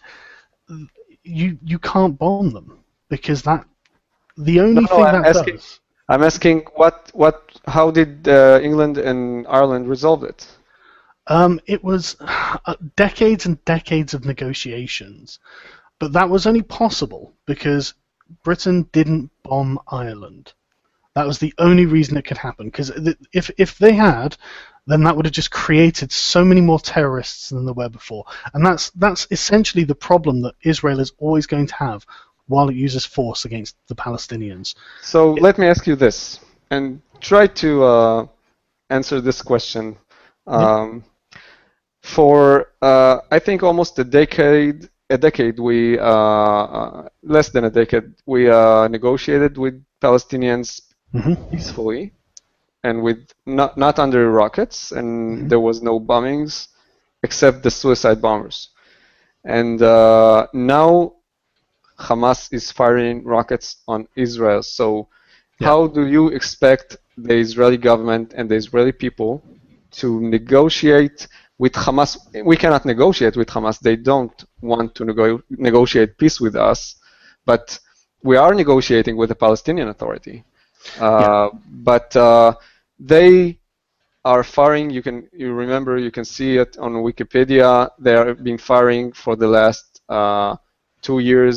you you can't bomb them because that the only
no, no,
thing
I'm
that
asking,
does.
I'm asking what what how did uh, England and Ireland resolve it?
Um, it was uh, decades and decades of negotiations, but that was only possible because Britain didn't bomb Ireland. That was the only reason it could happen. Because if if they had, then that would have just created so many more terrorists than there were before. And that's that's essentially the problem that Israel is always going to have while it uses force against the Palestinians.
So
it,
let me ask you this, and try to uh, answer this question. Um, yeah. For uh, I think almost a decade, a decade we uh, uh, less than a decade we uh, negotiated with Palestinians mm-hmm. peacefully. And with not not under rockets, and mm-hmm. there was no bombings, except the suicide bombers. And uh, now Hamas is firing rockets on Israel. So, yeah. How do you expect the Israeli government and the Israeli people to negotiate with Hamas? We cannot negotiate with Hamas. They don't want to nego- negotiate peace with us, but we are negotiating with the Palestinian Authority. Uh, yeah. But uh, they are firing. You can you remember you can see it on Wikipedia. They have been firing for the last uh, two years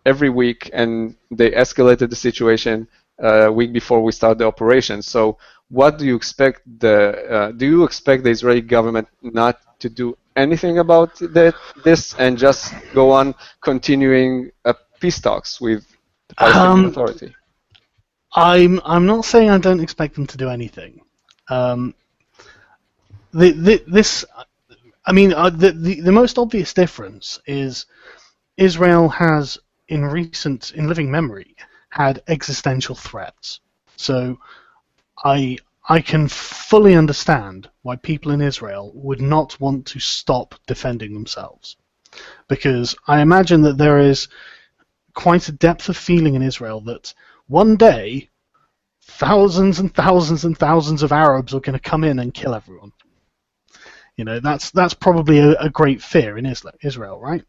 every week, and they escalated the situation uh, a week before we start the operation. So what do you expect the uh, do you expect the Israeli government not to do anything about that, this and just go on continuing uh, peace talks with the Palestinian
Um,
Authority?
I'm I'm not saying I don't expect them to do anything. Um, the, the, this, I mean, uh, the, the the most obvious difference is Israel has, in recent, in living memory, had existential threats. So I I can fully understand why people in Israel would not want to stop defending themselves, because I imagine that there is quite a depth of feeling in Israel that one day thousands and thousands and thousands of Arabs are going to come in and kill everyone. You know, that's that's probably a, a great fear in Israel, right?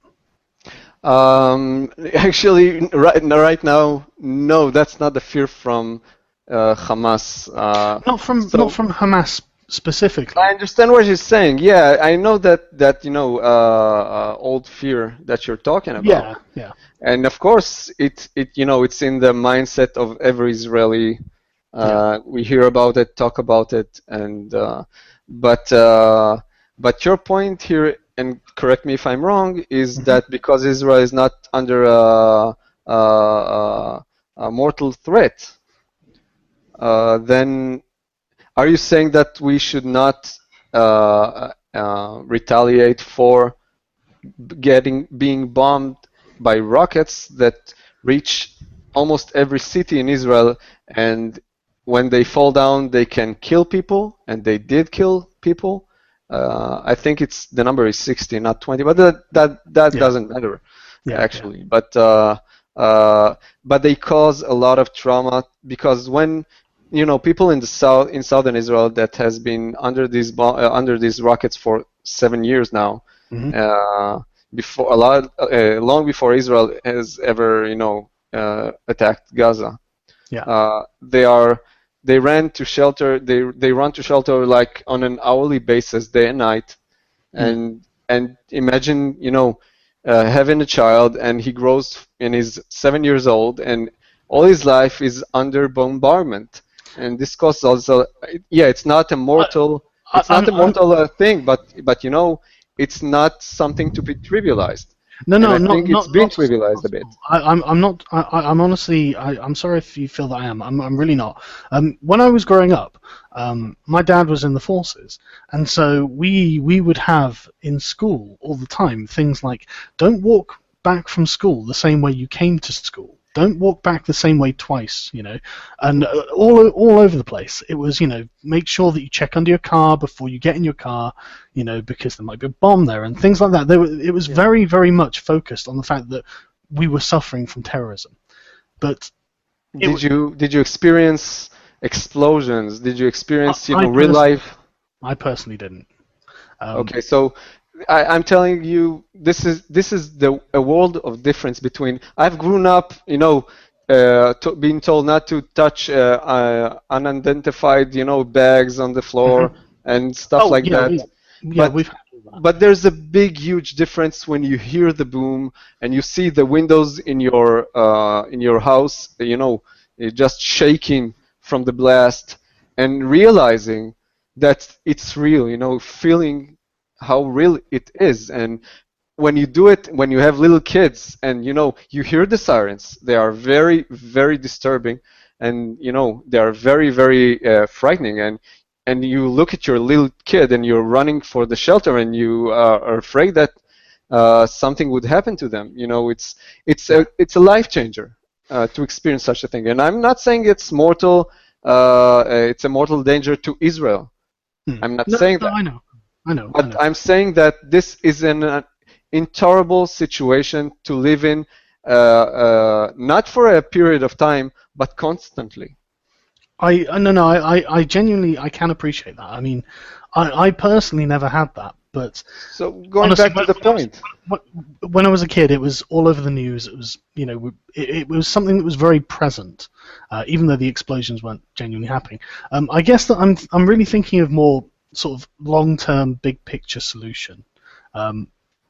Um, actually, right, right now, no, that's not the fear from uh, Hamas. Uh,
Not from
so
not from Hamas specifically.
I understand what you're saying. Yeah, I know that that you know uh, uh, old fear that you're talking about.
Yeah, yeah.
And of course, it it you know it's in the mindset of every Israeli. Uh, we hear about it, talk about it, and uh, but uh, but your point here, and correct me if I'm wrong, is
Mhm.
that because Israel is not under a, a, a, a mortal threat, uh, then are you saying that we should not uh, uh, retaliate for getting being bombed by rockets that reach almost every city in Israel, and when they fall down, they can kill people, and they did kill people. Uh, I think it's the number is sixty, not twenty, but that that that
Yeah.
doesn't matter
Yeah,
actually. Yeah. But uh, uh, but they cause a lot of trauma because when you know people in the south in southern Israel that has been under these bo- uh, under these rockets for seven years now.
Mhm.
Uh, before a lot uh, long before Israel has ever you know uh, attacked Gaza.
Yeah.
Uh, they are they ran to shelter they they run to shelter like on an hourly basis, day and night, and mm. and imagine you know uh, having a child and he grows and he's seven years old and all his life is under bombardment, and this causes also yeah it's not a mortal
I,
it's not
I'm,
a mortal uh, thing, but but you know it's not something to be trivialized.
No,
and
no,
I
not
think it's
not
been
not.
trivialized a bit.
I, I'm I'm not. I, I'm honestly. I, I'm sorry if you feel that I am. I'm I'm really not. Um, when I was growing up, um, my dad was in the forces, and so we we would have in school all the time things like don't walk back from school the same way you came to school. Don't walk back the same way twice, you know, and uh, all all over the place. It was, you know, make sure that you check under your car before you get in your car, you know, because there might be a bomb there and things like that. They were, it was yeah. very, very much focused on the fact that we were suffering from terrorism. But
did was, you did you experience explosions? Did you experience, I, you know,
I
real life?
I personally didn't. Um,
okay, so. I, I'm telling you, this is this is the a world of difference between. I've grown up, you know, uh, to, being told not to touch uh, uh, unidentified, you know, bags on the floor mm-hmm. and stuff
oh,
like
yeah,
that.
Yeah, yeah
but
we've.
but there's a big, huge difference when you hear the boom and you see the windows in your uh, in your house, you know, just shaking from the blast, and realizing that it's real, you know, feeling how real it is. And when you do it, when you have little kids and you know you hear the sirens, they are very, very disturbing, and you know they are very, very uh, frightening. And and you look at your little kid and you're running for the shelter and you uh, are afraid that uh, something would happen to them. You know, it's it's a it's a life changer uh, to experience such a thing. And I'm not saying it's mortal. Uh, it's a mortal danger to Israel. Hmm. I'm not
no,
saying
no,
that.
I know. I know,
but
I know.
I'm saying that this is an uh, intolerable situation to live in, uh, uh, not for a period of time, but constantly.
I no no I, I genuinely I can appreciate that. I mean, I, I personally never had that, but
so going honestly, back to the
when
point.
I was, when I was a kid, it was all over the news. It was you know it, it was something that was very present, uh, even though the explosions weren't genuinely happening. Um, I guess that I'm I'm really thinking of more sort of long-term, big picture solution. Um,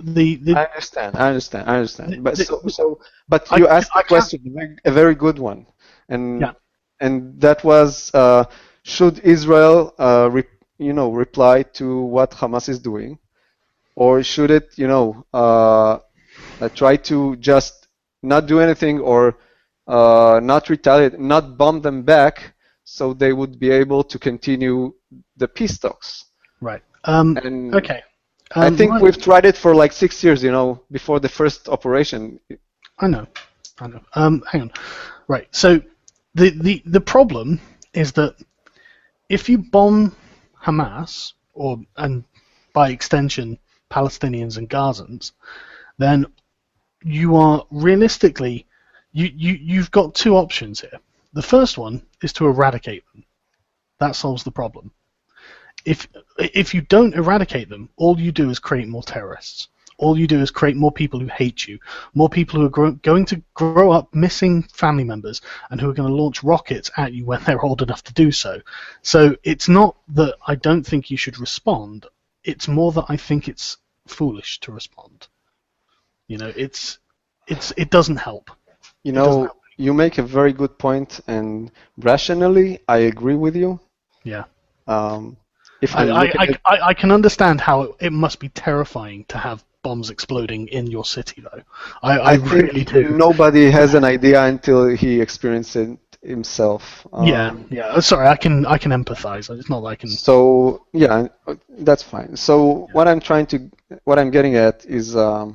the, the
I understand. I understand. I understand.
the,
But
the,
so so. But
I
you asked
I
the
can't.
question, a very, a very good one,
Yeah,
and and that was, uh, should Israel, uh, re, you know, reply to what Hamas is doing, or should it, you know, uh, uh, try to just not do anything, or uh, not retaliate, not bomb them back, so they would be able to continue the peace talks.
right. Um,
And
okay.
I
Um,
think
my,
we've tried it for like six years, you know, before the first operation.
I know. I know. Um, hang on. Right. So the, the the problem is that if you bomb Hamas, or and by extension Palestinians and Gazans, then you are realistically you, you you've got two options here. The first one is to eradicate them. That solves the problem. If if you don't eradicate them, all you do is create more terrorists. All you do is create more people who hate you, more people who are grow, going to grow up missing family members and who are going to launch rockets at you when they're old enough to do so. So it's not that I don't think you should respond. It's more that I think it's foolish to respond. You know, it's it's it doesn't help.
You
It doesn't
know,
help.
you make a very good point, and rationally, I agree with you.
Yeah.
Um, if
I,
I'm
I,
looking
I,
at,
I I can understand how it, it must be terrifying to have bombs exploding in your city, though. I, I,
I
really
think
do.
nobody has an idea until he experiences it himself.
Yeah,
Um,
yeah. Uh, Sorry, I can I can empathize. It's not that I can.
so yeah, that's fine. So what I'm trying to, what I'm getting at is, um,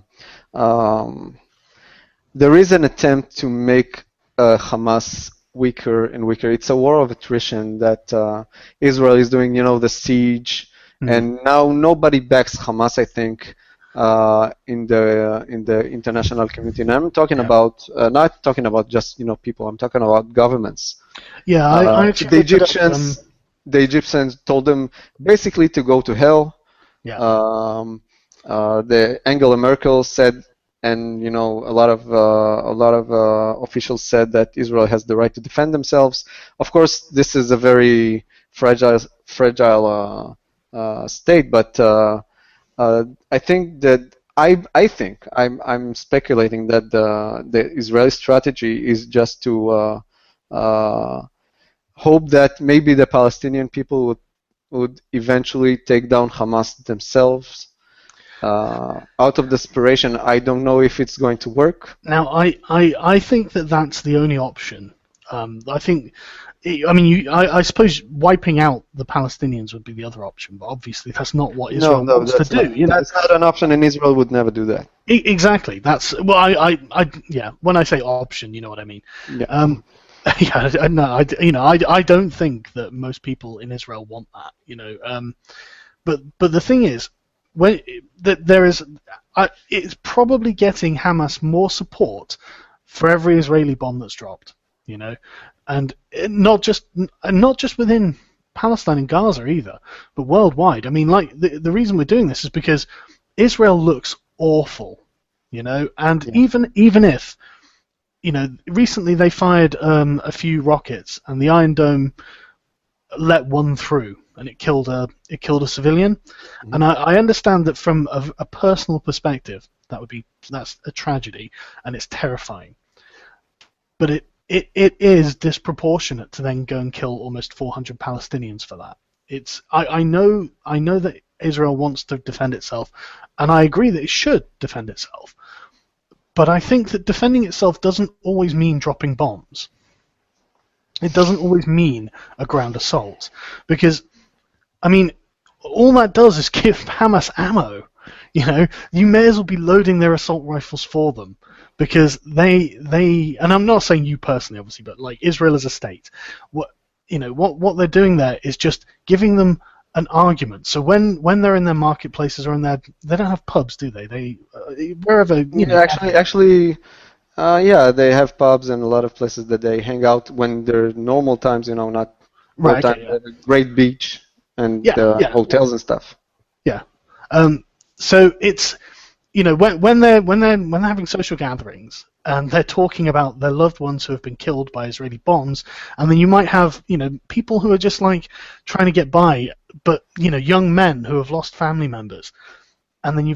um, there is an attempt to make uh, Hamas weaker and weaker. It's a war of attrition that uh, Israel is doing, you know, the siege,
Mm.
and now nobody backs Hamas, I think, uh, in the in the international community. And I'm talking
Yeah.
about, uh, not talking about just, you know, people. I'm talking about governments.
Yeah, I, I
Uh,
actually
the
looked it up,
Egyptians,
um,
the Egyptians told them basically to go to hell.
yeah,
Um, uh, the Angela Merkel said, and you know, a lot of uh, a lot of uh, officials said that Israel has the right to defend themselves. Of course, this is a very fragile fragile uh, uh, state, but uh, uh, I think that I I think I'm I'm speculating that the the Israeli strategy is just to uh, uh, hope that maybe the Palestinian people would would eventually take down Hamas themselves. Uh, out of desperation. I don't know if it's going to work.
Now, I, I, I think that that's the only option. Um, I think, I mean, you, I, I suppose wiping out the Palestinians would be the other option, but obviously that's not what
No,
Israel
no,
wants to
that's
do.
not,
You know,
that's not an option, and Israel would never do that.
E- exactly. That's well, I, I, I, yeah. When I say option, you know what I mean.
Yeah.
Um, yeah, I- no, I, you know, I, I don't think that most people in Israel want that. You know, um, but but the thing is, when that there is, I, it's probably getting Hamas more support for every Israeli bomb that's dropped. You know, and it- not just and not just within Palestine and Gaza either, but worldwide. I mean, like the the reason we're doing this is because Israel looks awful. You know, and
Yeah.
even even if you know, recently they fired um, a few rockets, and the Iron Dome let one through, and it killed a it killed a civilian. Mm-hmm. And I, I understand that from a, a personal perspective, that would be that's a tragedy, and it's terrifying. But it, it, it is disproportionate to then go and kill almost four hundred Palestinians for that. It's I, I know I know that Israel wants to defend itself, and I agree that it should defend itself. But I think that defending itself doesn't always mean dropping bombs. It doesn't always mean a ground assault. Because, I mean, all that does is give Hamas ammo. You know, you may as well be loading their assault rifles for them. Because they, they, and I'm not saying you personally, obviously, but like Israel as a state, what, you know, what, what they're doing there is just giving them an argument. So when, when they're in their marketplaces or in their, they don't have pubs, do they? They uh, wherever you know.
Yeah, actually, actually, uh, yeah, they have pubs and a lot of places that they hang out when they're normal times. You know, not
Right.
all
Okay,
time.
yeah.
They have a great beach and
Yeah,
uh,
yeah.
hotels and stuff.
Yeah. Um, so it's you know when when they're when they're when they're having social gatherings and they're talking about their loved ones who have been killed by Israeli bombs, and then you might have you know people who are just like trying to get by, but you know young men who have lost family members, and then you've got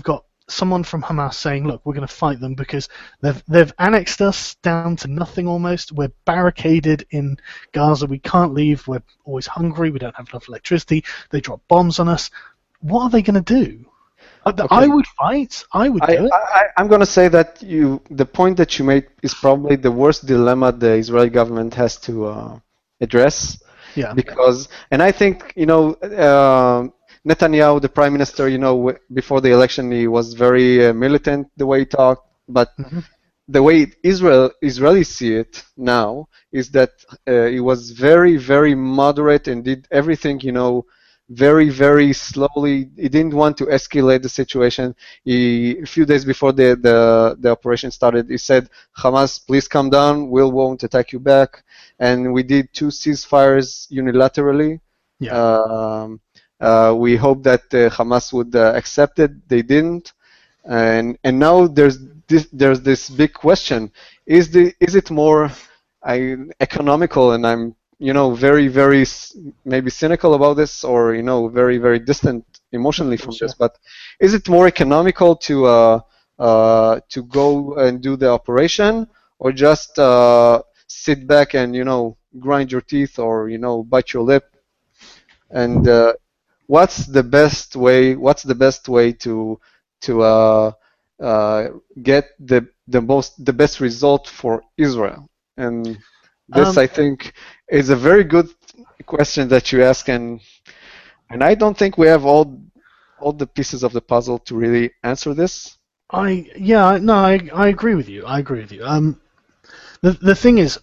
someone from Hamas saying, "Look, we're going to fight them because they've they've annexed us down to nothing almost. We're barricaded in Gaza. We can't leave. We're always hungry. We don't have enough electricity. They drop bombs on us. What are they going to do?" Okay. I would fight. I would
I,
do it.
I, I'm going to say that you, the point that you made is probably the worst dilemma the Israeli government has to uh, address.
Yeah.
Because, and I think, you know, uh, Netanyahu, the prime minister, you know, before the election, he was very uh, militant the way he talked. But mm-hmm. the way Israel Israelis see it now is that uh, he was very, very moderate and did everything, you know, very, very slowly. He didn't want to escalate the situation. He, a few days before the, the, the operation started, he said, "Hamas, please calm down. We won't attack you back." And we did two ceasefires unilaterally.
Yeah.
Um, uh, we hope that uh, Hamas would uh, accept it. They didn't. And and now there's this, there's this big question: Is the is it more I, economical? And I'm you know, very, very maybe cynical about this, or you know, very, very distant emotionally from
sure.
this. But is it more economical to uh, uh, to go and do the operation, or just uh, sit back and you know, grind your teeth, or you know, bite your lip? And uh, what's the best way? What's the best way to to uh, uh, get the the most the best result for Israel? And this, um, I think, is a very good question that you ask, and and I don't think we have all all the pieces of the puzzle to really answer this.
I yeah no I I agree with you. I agree with you. Um, the the thing is,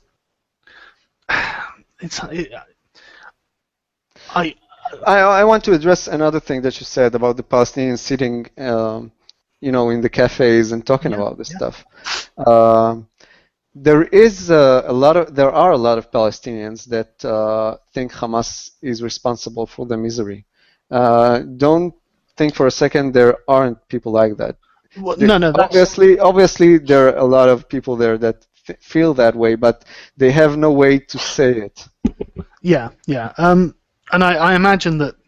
it's it, I,
I I want to address another thing that you said about the Palestinians sitting, um, you know, in the cafes and talking
yeah,
about this
yeah.
stuff. Um, There is uh, a lot of there are a lot of Palestinians that uh, think Hamas is responsible for the misery. Uh, don't think for a second there aren't people like that.
Well, no, no. That's...
Obviously, obviously there are a lot of people there that th- feel that way, but they have no way to say it.
Yeah, yeah. Um, and I, I imagine that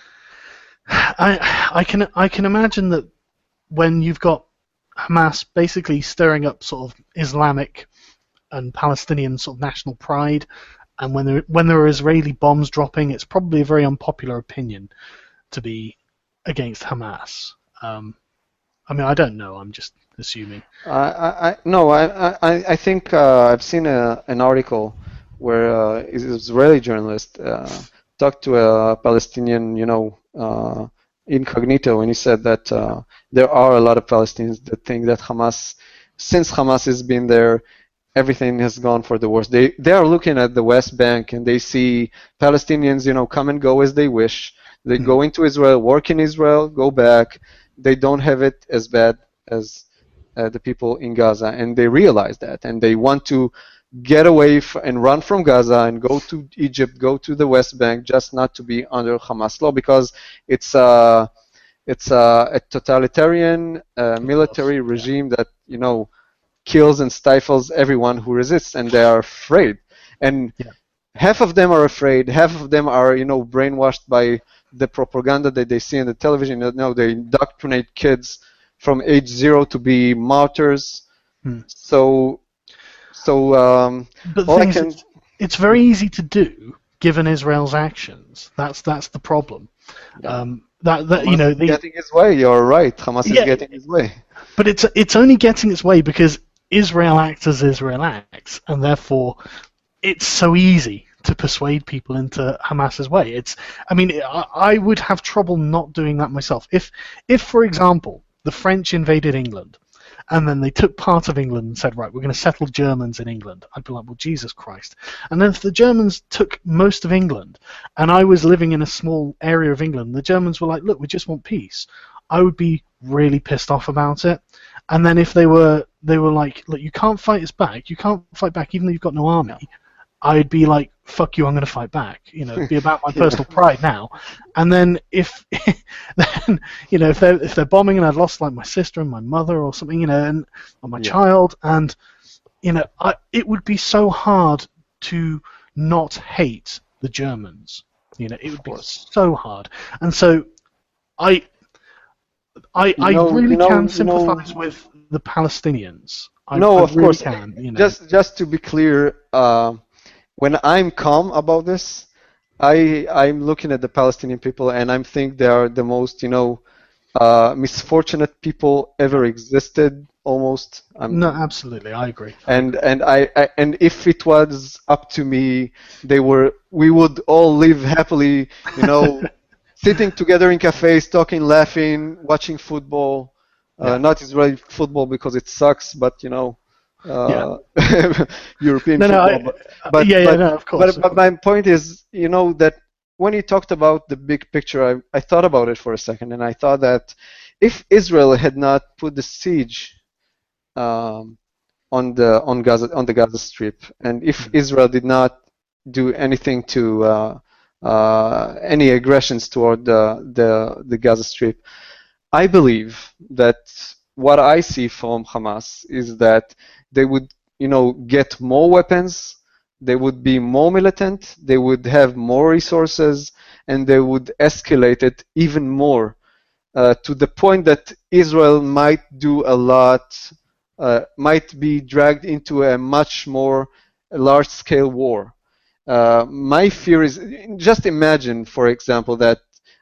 I I can I can imagine that when you've got Hamas basically stirring up sort of Islamic and Palestinian sort of national pride, and when there when there are Israeli bombs dropping, it's probably a very unpopular opinion to be against Hamas. Um, I mean, I don't know. I'm just assuming.
I, I no, I I I think uh, I've seen a, an article where uh, an Israeli journalist uh, talked to a Palestinian, you know, uh, incognito, and he said that uh, there are a lot of Palestinians that think that Hamas, since Hamas has been there, everything has gone for the worst. They they are looking at the West Bank and they see Palestinians, you know, come and go as they wish. They mm-hmm. go into Israel, work in Israel, go back. They don't have it as bad as uh, the people in Gaza, and they realize that, and they want to get away f- and run from Gaza and go to Egypt, go to the West Bank, just not to be under Hamas law, because it's uh, it's uh, a totalitarian uh, military regime that, you know, kills and stifles everyone who resists, and they are afraid. And
yeah.
half of them are afraid, half of them are, you know, brainwashed by the propaganda that they see on the television. You know, they indoctrinate kids from age zero to be martyrs.
Hmm.
So, so um,
but the thing can... is, it's very easy to do given Israel's actions. That's that's the problem. Yeah. Um, that that
Hamas
you know,
is
the,
getting his way. You're right. Hamas
yeah,
is getting his way.
But it's it's only getting its way because Israel acts as Israel acts, and therefore it's so easy to persuade people into Hamas's way. It's, I mean, I, I would have trouble not doing that myself. If, if, for example, the French invaded England, and then they took part of England and said, right, we're going to settle Germans in England, I'd be like, well, Jesus Christ. And then if the Germans took most of England, and I was living in a small area of England, the Germans were like, look, we just want peace, I would be really pissed off about it. And then if they were they were like, look, you can't fight us back, you can't fight back even though you've got no army, I'd be like, fuck you, I'm going to fight back. You know, it'd be about my personal pride now. And then if, then you know, if they're if they're bombing and I'd lost like my sister and my mother or something, you know, and or my yeah. child, and you know, I, it would be so hard to not hate the Germans. You know, it would be so hard. And so, I, I,
You
I
know,
really
you know,
can
you know.
sympathise with the Palestinians. I,
No,
I
of
really
course.
can. You know.
Just just to be clear, uh, when I'm calm about this, I I'm looking at the Palestinian people and I'm think they are the most, you know, uh, misfortunate people ever existed, almost.
No,
I'm
absolutely, I agree. I
and
agree.
and I, I and if it was up to me, they were we would all live happily, you know, sitting together in cafes, talking, laughing, watching football. Uh,
Yeah.
not Israeli football because it sucks, but you know,
Yeah.
uh, European
No, no.
football.
I,
But but
yeah, yeah.
but
No, of course,
but
of
but
course.
my point is, you know, that when you talked about the big picture, I I thought about it for a second, and I thought that if Israel had not put the siege um, on the on Gaza on the Gaza Strip, and if
Mm.
Israel did not do anything to uh, uh, any aggressions toward the, the the Gaza Strip, I believe that what I see from Hamas is that they would, you know, get more weapons, they would be more militant, they would have more resources, and they would escalate it even more uh, to the point that Israel might do a lot, uh, might be dragged into a much more large-scale war. Uh, my fear is just imagine, for example, that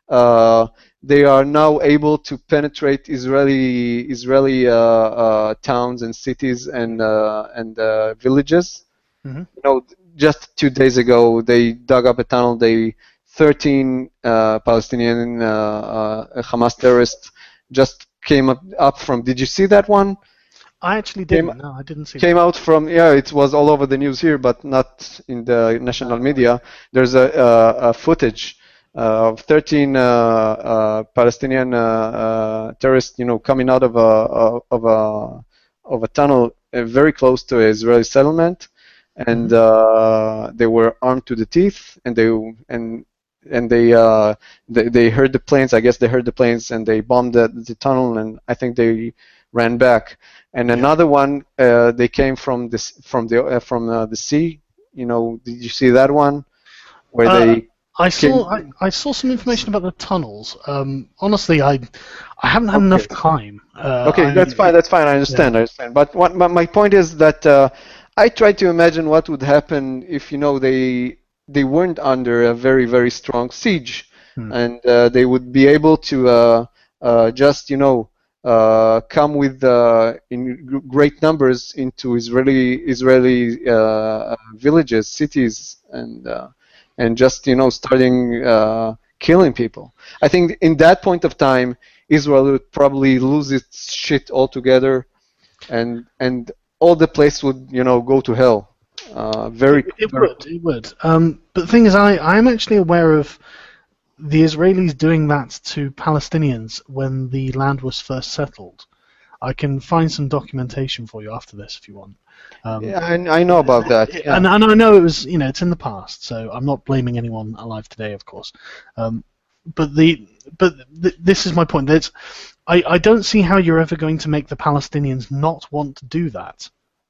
uh, they are now able to penetrate Israeli Israeli uh, uh, towns and cities and uh, and uh, villages.
Mm-hmm.
You know, just two days ago, they dug up a tunnel. They thirteen uh, Palestinian uh, uh, Hamas terrorists just came up, up from. Did you see that one?
I actually
Came
didn't. No, I didn't see
came
that.
out from, yeah, it was all over the news here, but not in the national
No.
media. There's a, a, a footage uh, of thirteen uh, uh, Palestinian uh, uh, terrorists, you know, coming out of a of a of a tunnel uh, very close to an Israeli settlement, and
Mm-hmm.
uh, they were armed to the teeth, and they and and they, uh, they they heard the planes. I guess they heard the planes, and they bombed the, the tunnel, and I think they ran back. And
Yeah.
another one, uh, they came from this from the uh, from uh, the sea. You know, did you see that one where
Uh,
they
I saw I,
came?
I saw some information about the tunnels. Um, honestly, I I haven't had enough
Okay,
time. Uh,
okay,
I
that's fine. That's fine. I
yeah.
understand. I understand. But what my, my point is that uh, I try to imagine what would happen if you know they they weren't under a very very strong siege,
Hmm.
and uh, they would be able to uh, uh, just you know uh, come with uh, in g- great numbers into Israeli Israeli uh, villages, cities, and uh, and just you know starting uh, killing people. I think in that point of time, Israel would probably lose its shit altogether, and and all the place would you know go to hell. Uh, very
It, it
very.
would, it would. Um, but the thing is, I I'm actually aware of the Israelis doing that to Palestinians when the land was first settled. I can find some documentation for you after this if you want. Um,
Yeah, I, I know about that. Yeah.
and, and I know it was, you know, it's in the past, so I'm not blaming anyone alive today, of course. Um, but the but th- this is my point. That I, I don't see how you're ever going to make the Palestinians not want to do that.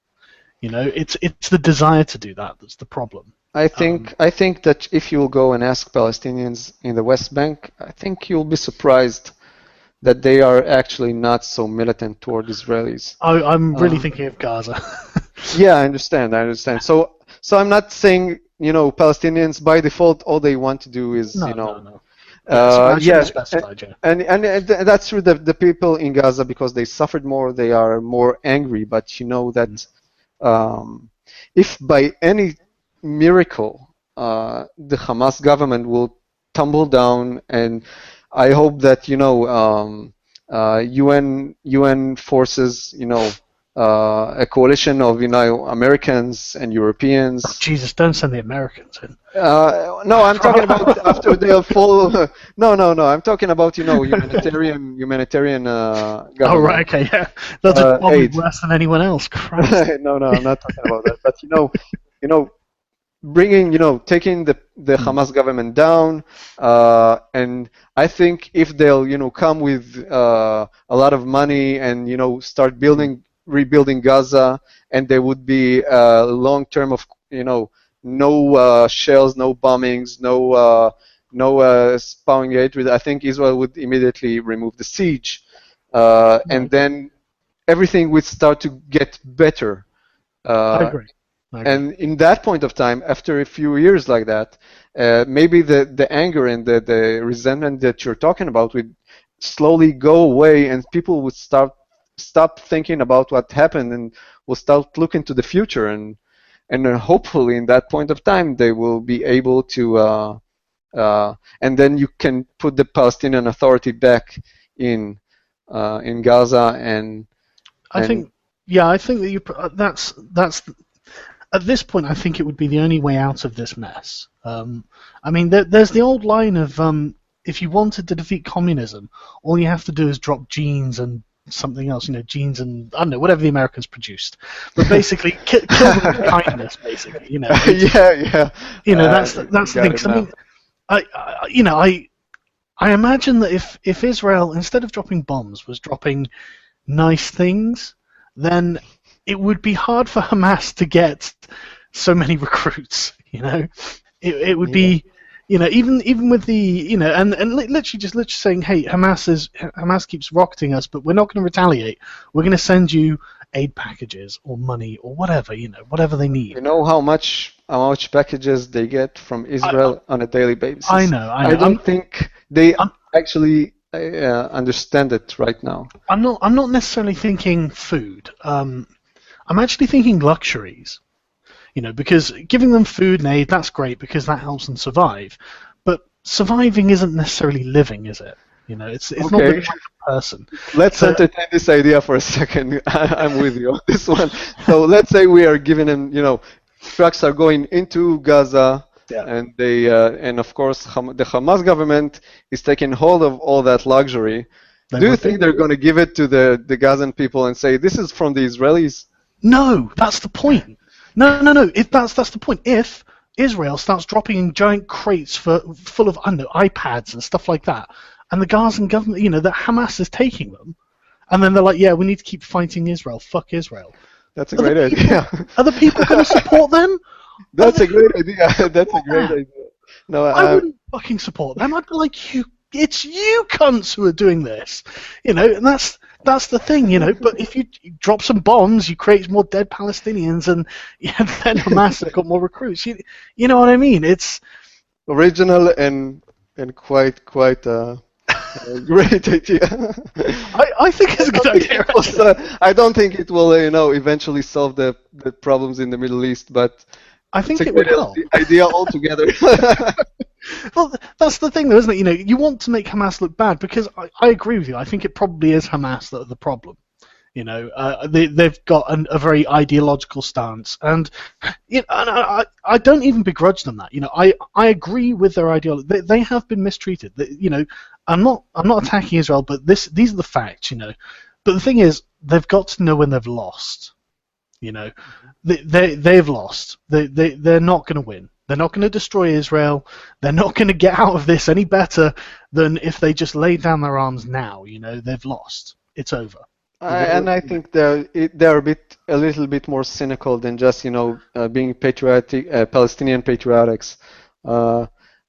You know, it's it's the desire to do that that's the problem.
I
Um,
think I think that if you will go and ask Palestinians in the West Bank, I think you'll be surprised that they are actually not so militant toward Israelis.
I, I'm really
Uh,
thinking of Gaza.
yeah, I understand. I understand. So so I'm not saying you know Palestinians by default all they want to do is you
no, no,
know
no. Yes,
uh,
I should have
yeah,
specified, yeah.
and, and and that's true. The the people in Gaza because they suffered more, they are more angry. But you know
Mm.
that um, if by any miracle uh, the Hamas government will tumble down, and I hope that you know um, uh, U N U N forces, you know, uh, a coalition of you know Americans and
Oh,
Europeans.
Jesus, don't send the Americans in.
Uh, no, I'm talking about after they'll fall. No, no, no. I'm talking about you know humanitarian humanitarian uh,
Oh, right,
government
okay, yeah. That's
uh,
probably
aid.
worse than anyone else. Christ.
No, no, I'm not talking about that. But you know, you know, bringing, you know, taking the the
Hmm.
Hamas government down, uh, and I think if they'll, you know, come with uh, a lot of money and you know start
Hmm.
building, rebuilding Gaza, and there would be a long term of, you know, no uh, shells, no bombings, no uh, no uh, spouting hatred, I think Israel would immediately remove the siege. uh, and then everything would start to get better. Uh,
I agree. I agree.
And in that point of time, after a few years like that, uh, maybe the, the anger and the, the resentment that you're talking about would slowly go away, and people would start stop thinking about what happened and will start looking to the future, and and uh, hopefully in that point of time they will be able to, uh, uh, and then you can put the Palestinian Authority back in uh, in Gaza, and,
I
and
think, yeah, I think that you uh, that's that's at this point, I think it would be the only way out of this mess. Um, I mean, there, there's the old line of um, if you wanted to defeat communism, all you have to do is drop genes and something else, you know, genes and, I don't know, whatever the Americans produced. But basically, ki- kill them with kindness, basically, you know.
yeah, yeah.
You know,
Uh,
that's the, that's the
got
thing.
it
'Cause I
now.
mean, I, I, you know, I, I imagine that if, if Israel, instead of dropping bombs, was dropping nice things, then it would be hard for Hamas to get so many recruits. You know, it it would be, you know, even even with the, you know, and and li- literally just literally saying, hey, Hamas is Hamas keeps rocketing us, but we're not going to retaliate. We're going to send you aid packages or money or whatever, you know, whatever they need.
You know how much how much packages they get from Israel on a daily basis?
I know, I know.
I don't
I'm,
think they
I'm-
actually uh, understand it right now.
I'm not I'm not necessarily thinking food. Um, I'm actually thinking luxuries. You know, because giving them food and aid, that's great because that helps them survive. But surviving isn't necessarily living, is it? You know, it's it's not
Okay.
the type of person.
Let's
So-
entertain this idea for a second. I'm with you on this one. So let's say we are giving them, you know, trucks are going into Gaza,
Yeah.
and they, uh, and of course, Ham- the Hamas government is taking hold of all that luxury.
They
Do you
would
think
be.
they're going to give it to the the Gazan people and say this is from the Israelis?
No, that's the point. No, no, no. If that's that's the point. If Israel starts dropping in giant crates for full of I don't know iPads and stuff like that, and the Gazan government, you know, that Hamas is taking them, and then they're like, yeah, we need to keep fighting Israel. Fuck Israel.
That's a
Are the
great
people-
idea.
Are the people going to support them?
That's a great idea. That's a great idea. No,
I
uh,
wouldn't fucking support them. I'd be like, you, it's you cunts who are doing this, you know. And that's that's the thing, you know. But if you, you drop some bombs, you create more dead Palestinians, and yeah, then Hamas have got more recruits. You, you know what I mean? It's
original and and quite quite uh, a great idea.
I, I think it's a good idea.
It was, uh, I don't think it will, uh, you know, eventually solve the, the problems in the Middle East, but
I think
it's a
it would
great
help.
idea altogether.
Well, that's the thing, though, isn't it? You know, you want to make Hamas look bad because I, I agree with you. I think it probably is Hamas that are the problem. You know, uh, they they've got an, a very ideological stance, and you know, and I, I I don't even begrudge them that. You know, I, I agree with their ideology. They, they have been mistreated. They, you know, I'm not I'm not attacking Israel, but this these are the facts. You know, but the thing is, they've got to know when they've lost. You know, they they they've lost. They they they're not going to win. They're not going to destroy Israel. They're not going to get out of this any better than if they just laid down their arms now. You know, they've lost. It's over.
I, and I think they're it- they're a bit a little bit more cynical than just, you know, uh, being patriotic, uh, Palestinian patriotics. Uh,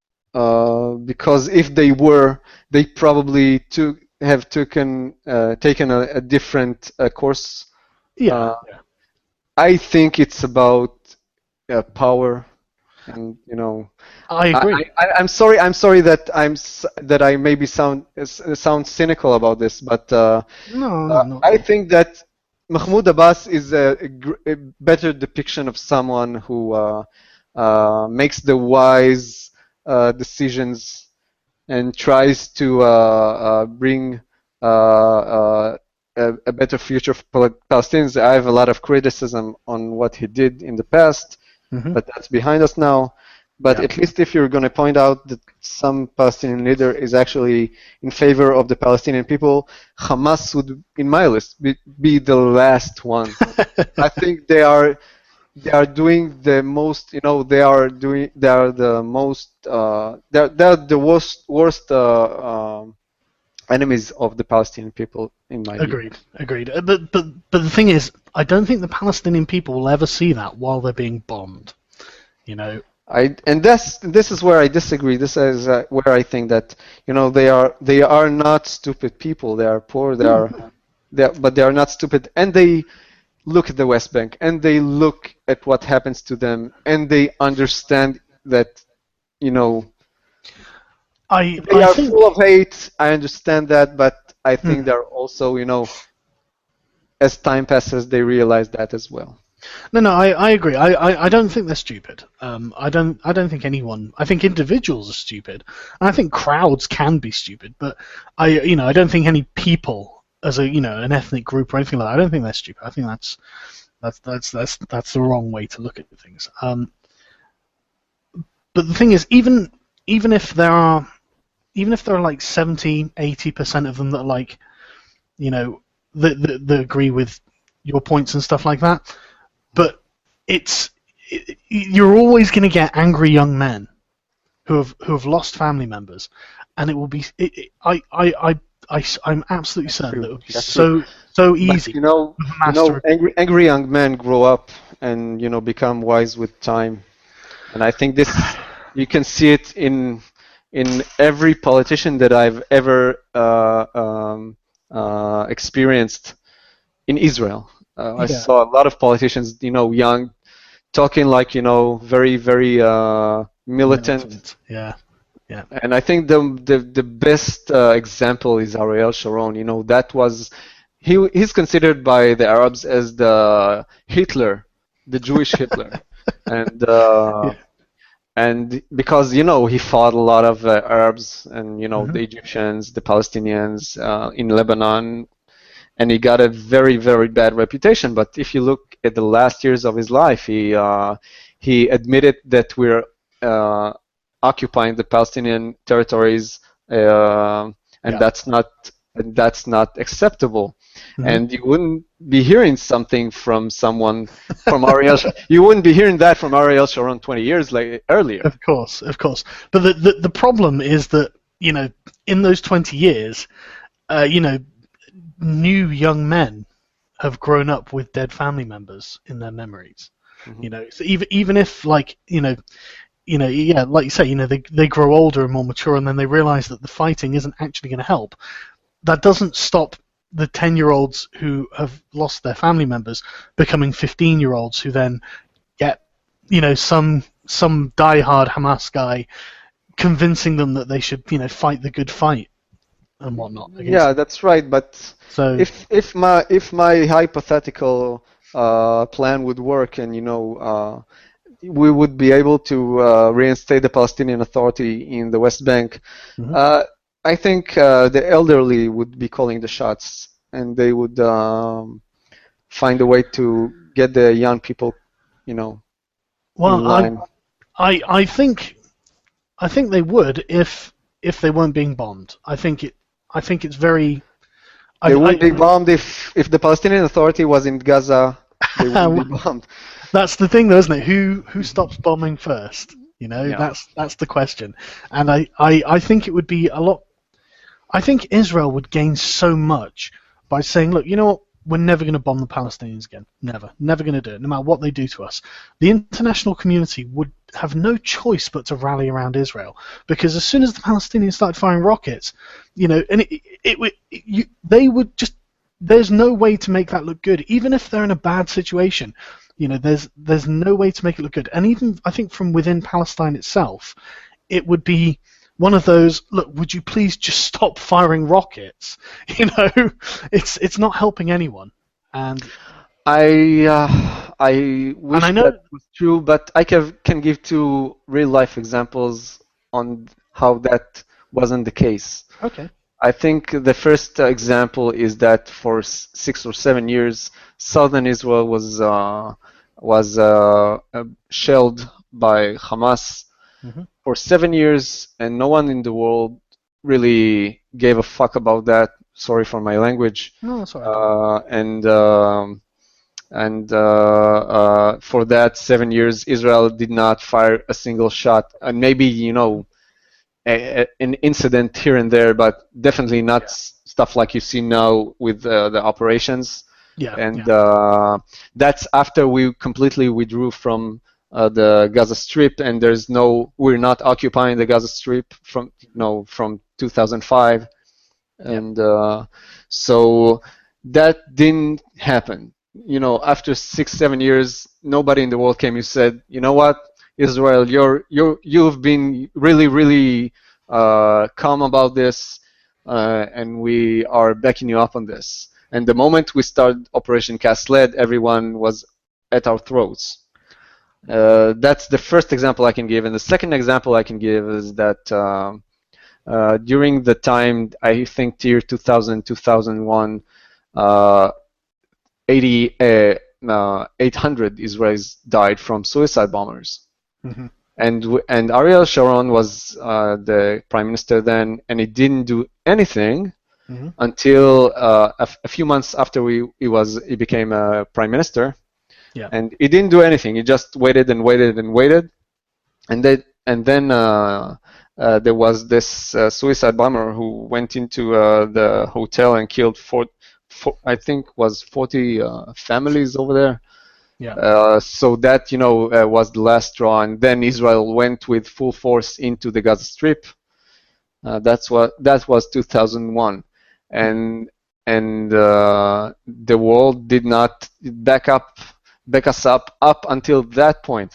uh, because if they were, they probably took have taken uh, taken a, a different uh, course.
Yeah.
Uh,
yeah.
I think it's about uh, power, and you know,
I agree.
I, I, I'm sorry. I'm sorry that I'm s- that I maybe sound s- sound cynical about this, but uh,
no, no,
uh,
not.
I think that Mahmoud Abbas is a, a, gr- a better depiction of someone who uh, uh, makes the wise uh, decisions and tries to uh, uh, bring uh, uh, a, a better future for Pal- Palestinians. I have a lot of criticism on what he did in the past,
Mhm.
but that's behind us now. But
Yeah.
at least if you're going to point out that some Palestinian leader is actually in favor of the Palestinian people, Hamas would, in my list, be, be the last one. I think they are they are doing the most. You know, they are doing they are the most. Uh, they're they're the worst worst uh, um, enemies of the Palestinian people, in my view.
Agreed, agreed. Uh, But but but the thing is, I don't think the Palestinian people will ever see that while they're being bombed. You know,
I and this this is where I disagree. This is uh, where I think that you know they are they are not stupid people. They are poor. They are they are, but they are not stupid, and they look at the West Bank and they look at what happens to them, and they understand that you know
I
they
I
are
think
full of hate. I understand that, but I think
Hmm.
they're also you know as time passes they realize that as well.
No, no, I, I agree. I, I, I don't think they're stupid. Um, I don't I don't think anyone. I think individuals are stupid, and I think crowds can be stupid. But I you know I don't think any people as a you know an ethnic group or anything like that. I don't think they're stupid. I think that's that's that's that's that's the wrong way to look at things. Um, but the thing is, even even if there are even if there are like seventy, eighty percent of them that are like you know that, that, that agree with your points and stuff like that. But it's it, you're always going to get angry young men who have who have lost family members, and it will be. It, it, I, I I I I'm absolutely
That's
certain
true.
that it will be
That's
so
true.
so
But
easy
you know,
for the
you know,
master.
angry, angry young men grow up and you know become wise with time, and I think this you can see it in in every politician that I've ever uh, um, uh, experienced in Israel. Uh, I
Yeah,
saw a lot of politicians, you know, young, talking like you know, very very uh, militant.
militant. Yeah, yeah,
And I think the the the best uh, example is Ariel Sharon. You know, that was he he's considered by the Arabs as the Hitler, the Jewish Hitler, and uh,
yeah.
and because you know he fought a lot of uh, Arabs and you know
hmm
the Egyptians, the Palestinians uh, in Lebanon, and he got a very very bad reputation. But if you look at the last years of his life, he uh, he admitted that we're uh, occupying the Palestinian territories, uh, and
Yeah.
that's not and that's not acceptable.
hmm
And you wouldn't be hearing something from someone from Ariel. Sh- you wouldn't be hearing that from Ariel Sharon twenty years like earlier.
Of course, of course. But the, the the problem is that you know in those twenty years, uh, you know, new young men have grown up with dead family members in their memories.
Mhm.
You know, so even even if like you know, you know, yeah, like you say, you know, they they grow older and more mature, and then they realize that the fighting isn't actually going to help. That doesn't stop the ten-year-olds who have lost their family members becoming fifteen-year-olds who then get, you know, some some diehard Hamas guy convincing them that they should, you know, fight the good fight and whatnot against
Yeah,
them.
that's right. But
So
if if my if my hypothetical uh, plan would work, and you know, uh, we would be able to uh, reinstate the Palestinian Authority in the West Bank,
mhm.
uh, I think uh, the elderly would be calling the shots, and they would um, find a way to get the young people, you know, in
well, I
line.
I I think I think they would if if they weren't being bombed. I think it I think it's very I,
They wouldn't be
I
bombed if if the Palestinian Authority was in Gaza. They wouldn't be bombed.
that's the thing though, isn't it? Who who stops bombing first? You know,
Yeah.
that's that's the question. And I, I, I think it would be a lot I think Israel would gain so much by saying, look, you know what? We're never going to bomb the Palestinians again. Never. Never going to do it, no matter what they do to us. The international community would have no choice but to rally around Israel, because as soon as the Palestinians started firing rockets, you know, and it, it, it, would- you, they would just. There's no way to make that look good, even if they're in a bad situation. You know, there's there's no way to make it look good, and even I think from within Palestine itself, it would be one of those, look, would you please just stop firing rockets? You know, it's it's not helping anyone. And
I uh, I
and I
wish
know,
that was true, but I can can give two real life examples on how that wasn't the case.
okay,
I think the first uh, example is that for s- six or seven years, southern Israel was uh, was uh, uh, shelled by Hamas
hmm
for seven years, and no one in the world really gave a fuck about that. Sorry for my language.
no, that's all right. Don't
Uh, and um, and uh, uh, for that seven years, Israel did not fire a single shot. And maybe you know a, a- an incident here and there, but definitely not
Yeah.
s- stuff like you see now with uh, the operations.
Yeah,
And
yeah,
uh, that's after we completely withdrew from uh, the Gaza Strip, and there's no, we're not occupying the Gaza Strip from, you know, from two thousand five, and uh, so that didn't happen. You know, after six, seven years, nobody in the world came and said, you know what, Israel, you're you're you've been really, really uh, calm about this, uh, and we are backing you up on this. And the moment we started Operation Cast Lead, everyone was at our throats. Uh, that's the first example I can give, and the second example I can give is that um, uh, during the time, I think year two thousand, two thousand one, uh, eighty, uh, uh, eight hundred Israelis died from suicide bombers.
Mm-hmm.
And and Ariel Sharon was uh, the prime minister then, and he didn't do anything mm-hmm. until uh, a, a few months after we he was he became a prime minister.
Yeah.
And he didn't do anything. He just waited and waited and waited, and then and then uh, uh, there was this uh, suicide bomber who went into uh, the hotel and killed four, four I think was forty uh, families over there.
Yeah.
Uh, so that, you know, uh, was the last straw, and then Israel went with full force into the Gaza Strip. Uh, that's what that was two thousand one, and and uh, the world did not back up, back us up up until that point.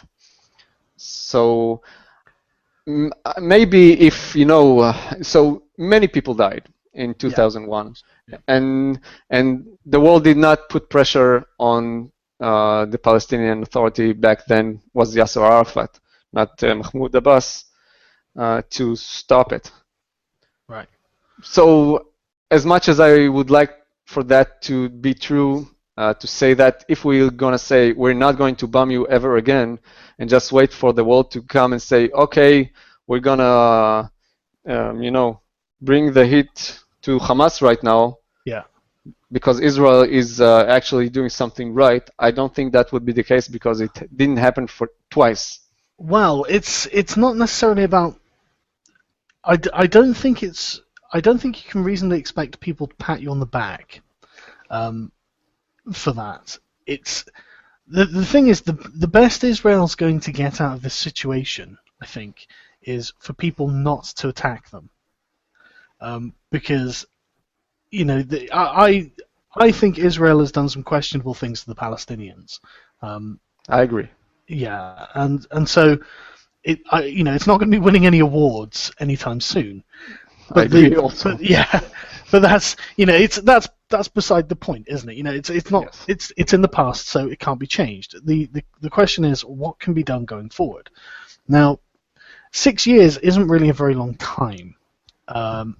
So m- maybe if you know, uh, so many people died in two thousand one,
yeah.
and and the world did not put pressure on. Uh, the Palestinian Authority back then was Yasser Arafat, not uh, Mahmoud Abbas, uh, to stop it.
Right.
So, as much as I would like for that to be true, uh, to say that if we're gonna say we're not going to bomb you ever again, and just wait for the world to come and say, okay, we're gonna, um, you know, bring the heat to Hamas right now.
Yeah.
Because Israel is uh, actually doing something right, I don't think that would be the case because it didn't happen for twice.
Well, it's it's not necessarily about. I, d- I don't think it's. I don't think you can reasonably expect people to pat you on the back, um, for that. It's the the thing is the the best Israel's going to get out of this situation, I think, is for people not to attack them, um, because. You know, the, I I think Israel has done some questionable things to the Palestinians. Um,
I agree.
Yeah, and and so it I, you know it's not going to be winning any awards anytime soon. But
I agree
the,
also.
But, yeah, but that's you know it's that's that's beside the point, isn't it? You know, it's it's not
yes.
it's it's in the past, so it can't be changed. The, the the question is what can be done going forward. Now, six years isn't really a very long time. Um,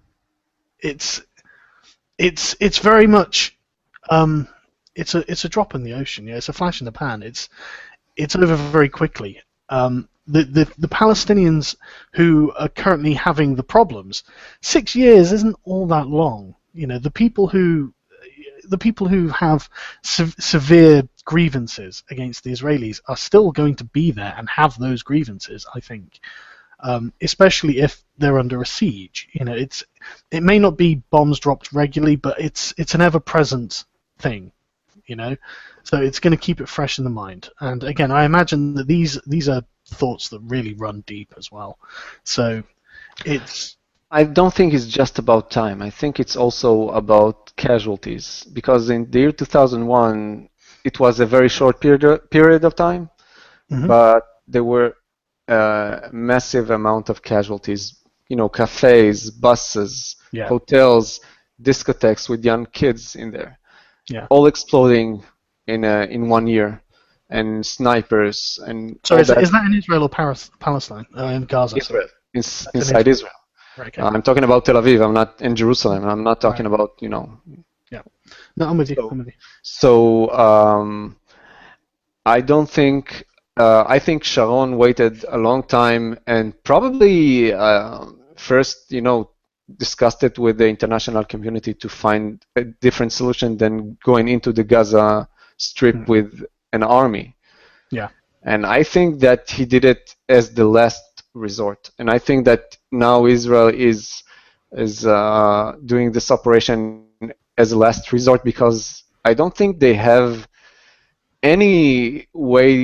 it's It's it's very much um, it's a it's a drop in the ocean. Yeah, it's a flash in the pan. It's it's over very quickly. Um, the, the the Palestinians who are currently having the problems, six years isn't all that long. You know, the people who the people who have se- severe grievances against the Israelis are still going to be there and have those grievances, I think. Um, especially if they're under a siege. You know, it's it may not be bombs dropped regularly, but it's it's an ever-present thing. You know, so it's going to keep it fresh in the mind. And again, I imagine that these these are thoughts that really run deep as well. So it's.
I don't think it's just about time. I think it's also about casualties, because in the year two thousand one, it was a very short period period of time, mm-hmm. but there were a massive amount of casualties. You know, cafes, buses,
yeah.
hotels, discotheques with young kids in there,
yeah.
all exploding in a, in one year, and snipers and.
So is that, is that in Israel or Paris, Palestine? Uh, in Gaza?
Israel. In, inside in Israel.
Right, okay.
uh, I'm talking about Tel Aviv. I'm not in Jerusalem. I'm not talking
right.
about you know.
Yeah. No, I'm with you.
So,
I'm with you.
so um, I don't think. Uh, I think Sharon waited a long time and probably uh, first, you know, discussed it with the international community to find a different solution than going into the Gaza Strip mm. with an army.
Yeah.
And I think that he did it as the last resort. And I think that now Israel is is uh, doing this operation as a last resort because I don't think they have any way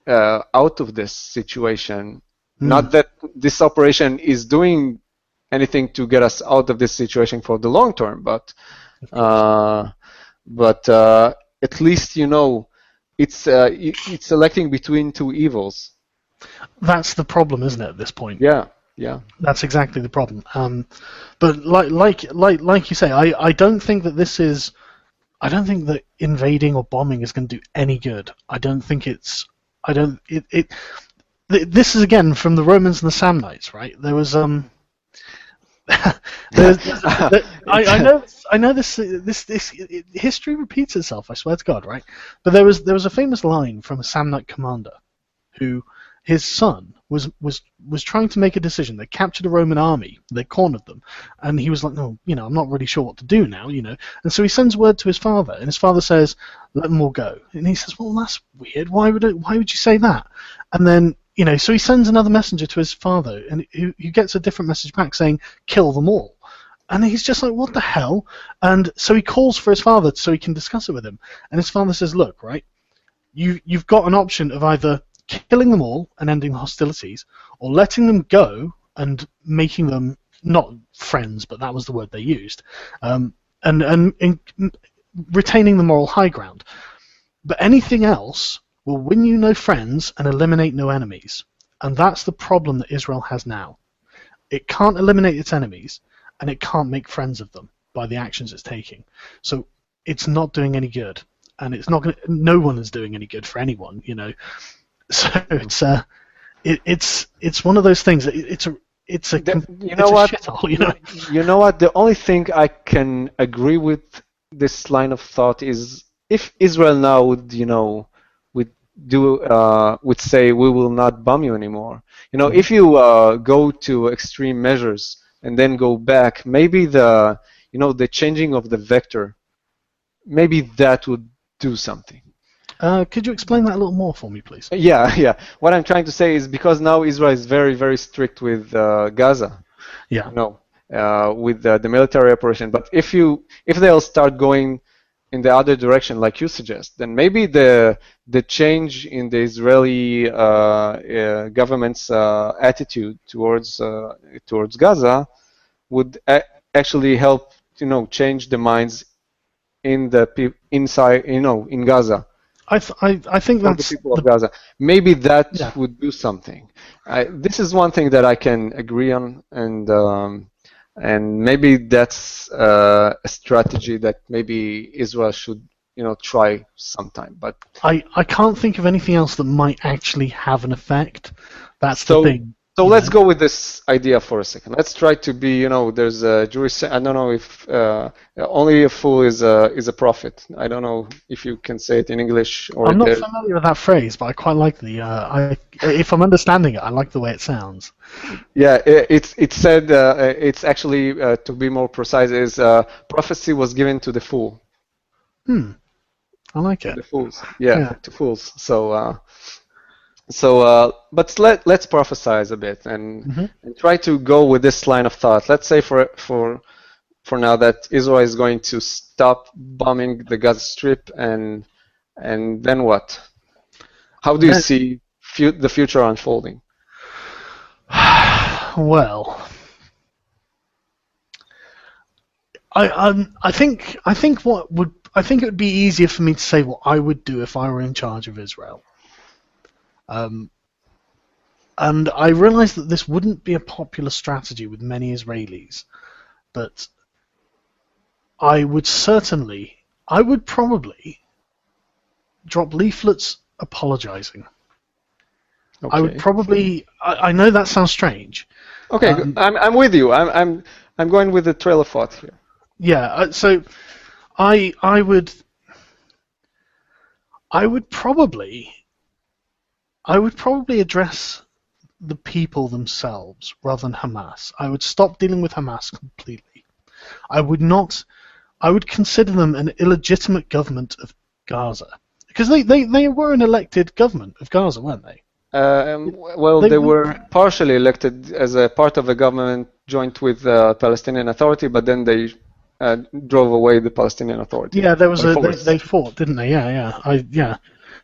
uh, out of this situation.
Mm.
Not that this operation is doing anything to get us out of this situation for the long term, but uh, but uh, at least you know it's uh, it's selecting between two evils.
That's the problem, isn't it? At this point.
Yeah, yeah.
That's exactly the problem. Um, but like like like like you say, I, I don't think that this is. I don't think that invading or bombing is going to do any good. I don't think it's. I don't. It. it th- this is again from the Romans and the Samnites, right? There was um. there's, there's, there, I, I know. I know this. This. This. It, history repeats itself. I swear to God, right? But there was there was a famous line from a Samnite commander, who his son was was was trying to make a decision. They captured a Roman army. They cornered them, and he was like, "No, you know, I'm not really sure what to do now, you know." And so he sends word to his father, and his father says, "Let them all go." And he says, "Well, that's weird. Why would it, why would you say that?" And then, you know, so he sends another messenger to his father, and he, he gets a different message back saying, "Kill them all." And he's just like, "What the hell?" And so he calls for his father so he can discuss it with him. And his father says, "Look, right, you you've got an option of either killing them all and ending hostilities, or letting them go and making them not friends, but that was the word they used, um, and, and and retaining the moral high ground. But anything else will win you no friends and eliminate no enemies. And that's the problem that Israel has now. It can't eliminate its enemies, and it can't make friends of them by the actions it's taking. So it's not doing any good, and it's not going. No one is doing any good for anyone, you know." So it's uh, it, it's it's one of those things. It, it's a it's a
The, you
it's
know
a
what?
shithole, you know.
You know what? The only thing I can agree with this line of thought is if Israel now would, you know, would do uh, would say we will not bomb you anymore. You know, if you uh, go to extreme measures and then go back, maybe the you know the changing of the vector, maybe that would do something.
Uh, could you explain that a little more for me, please?
Yeah, yeah. What I'm trying to say is because now Israel is very, very strict with uh, Gaza.
Yeah.
No, uh, with uh, the military operation. But if you, if they'll start going in the other direction, like you suggest, then maybe the the change in the Israeli uh, uh, government's uh, attitude towards uh, towards Gaza would a- actually help, you know, change the minds in the pe- inside, you know, in Gaza.
I th- I I think
For the
that's
people of
the,
Gaza. Maybe that
Yeah.
would do something. I, this is one thing that I can agree on, and um, and maybe that's uh, a strategy that maybe Israel should, you know, try sometime. But
I I can't think of anything else that might actually have an effect. That's
so
the thing.
so
you
let's
know.
go with this idea for a second. Let's try to be, you know, there's a Jewish. I don't know if uh, only a fool is a is a prophet. I don't know if you can say it in English or
I'm not
there-
familiar with that phrase, but I quite like the. Uh, I if I'm understanding it, I like the way it sounds.
Yeah, it, it's it's said uh, it's actually uh, to be more precise is uh, prophecy was given to the fool,
Hmm. I like
to
it.
the fools. Yeah,
Yeah.
to fools. So uh, so uh, but let let's prophesize a bit and,
Mhm.
and try to go with this line of thought. Let's say for for for now that Israel is going to stop bombing the Gaza Strip, and and then what? How do you
Then-
see fu- the future unfolding?
Well, I um, I think I think what would I think it would be easier for me to say what I would do if I were in charge of Israel. Um, and I realise that this wouldn't be a popular strategy with many Israelis, but I would certainly, I would probably drop leaflets apologising.
Okay.
I would probably, I, I know that sounds strange.
Okay,
um,
I'm I'm with you. I'm I'm I'm going with the trail of thought here.
Yeah, uh, so I I would I would probably I would probably address the people themselves rather than Hamas. I would stop dealing with Hamas completely. I would not I would consider them an illegitimate government of Gaza. Because they, they, they were an elected government of Gaza, weren't they?
Um, well,
They
they
were-
were partially elected as a part of a government joint with the Palestinian Authority, but then they uh, drove away the Palestinian Authority.
Yeah, there was
by
a they,
force.
they fought, didn't they? Yeah, yeah. I yeah.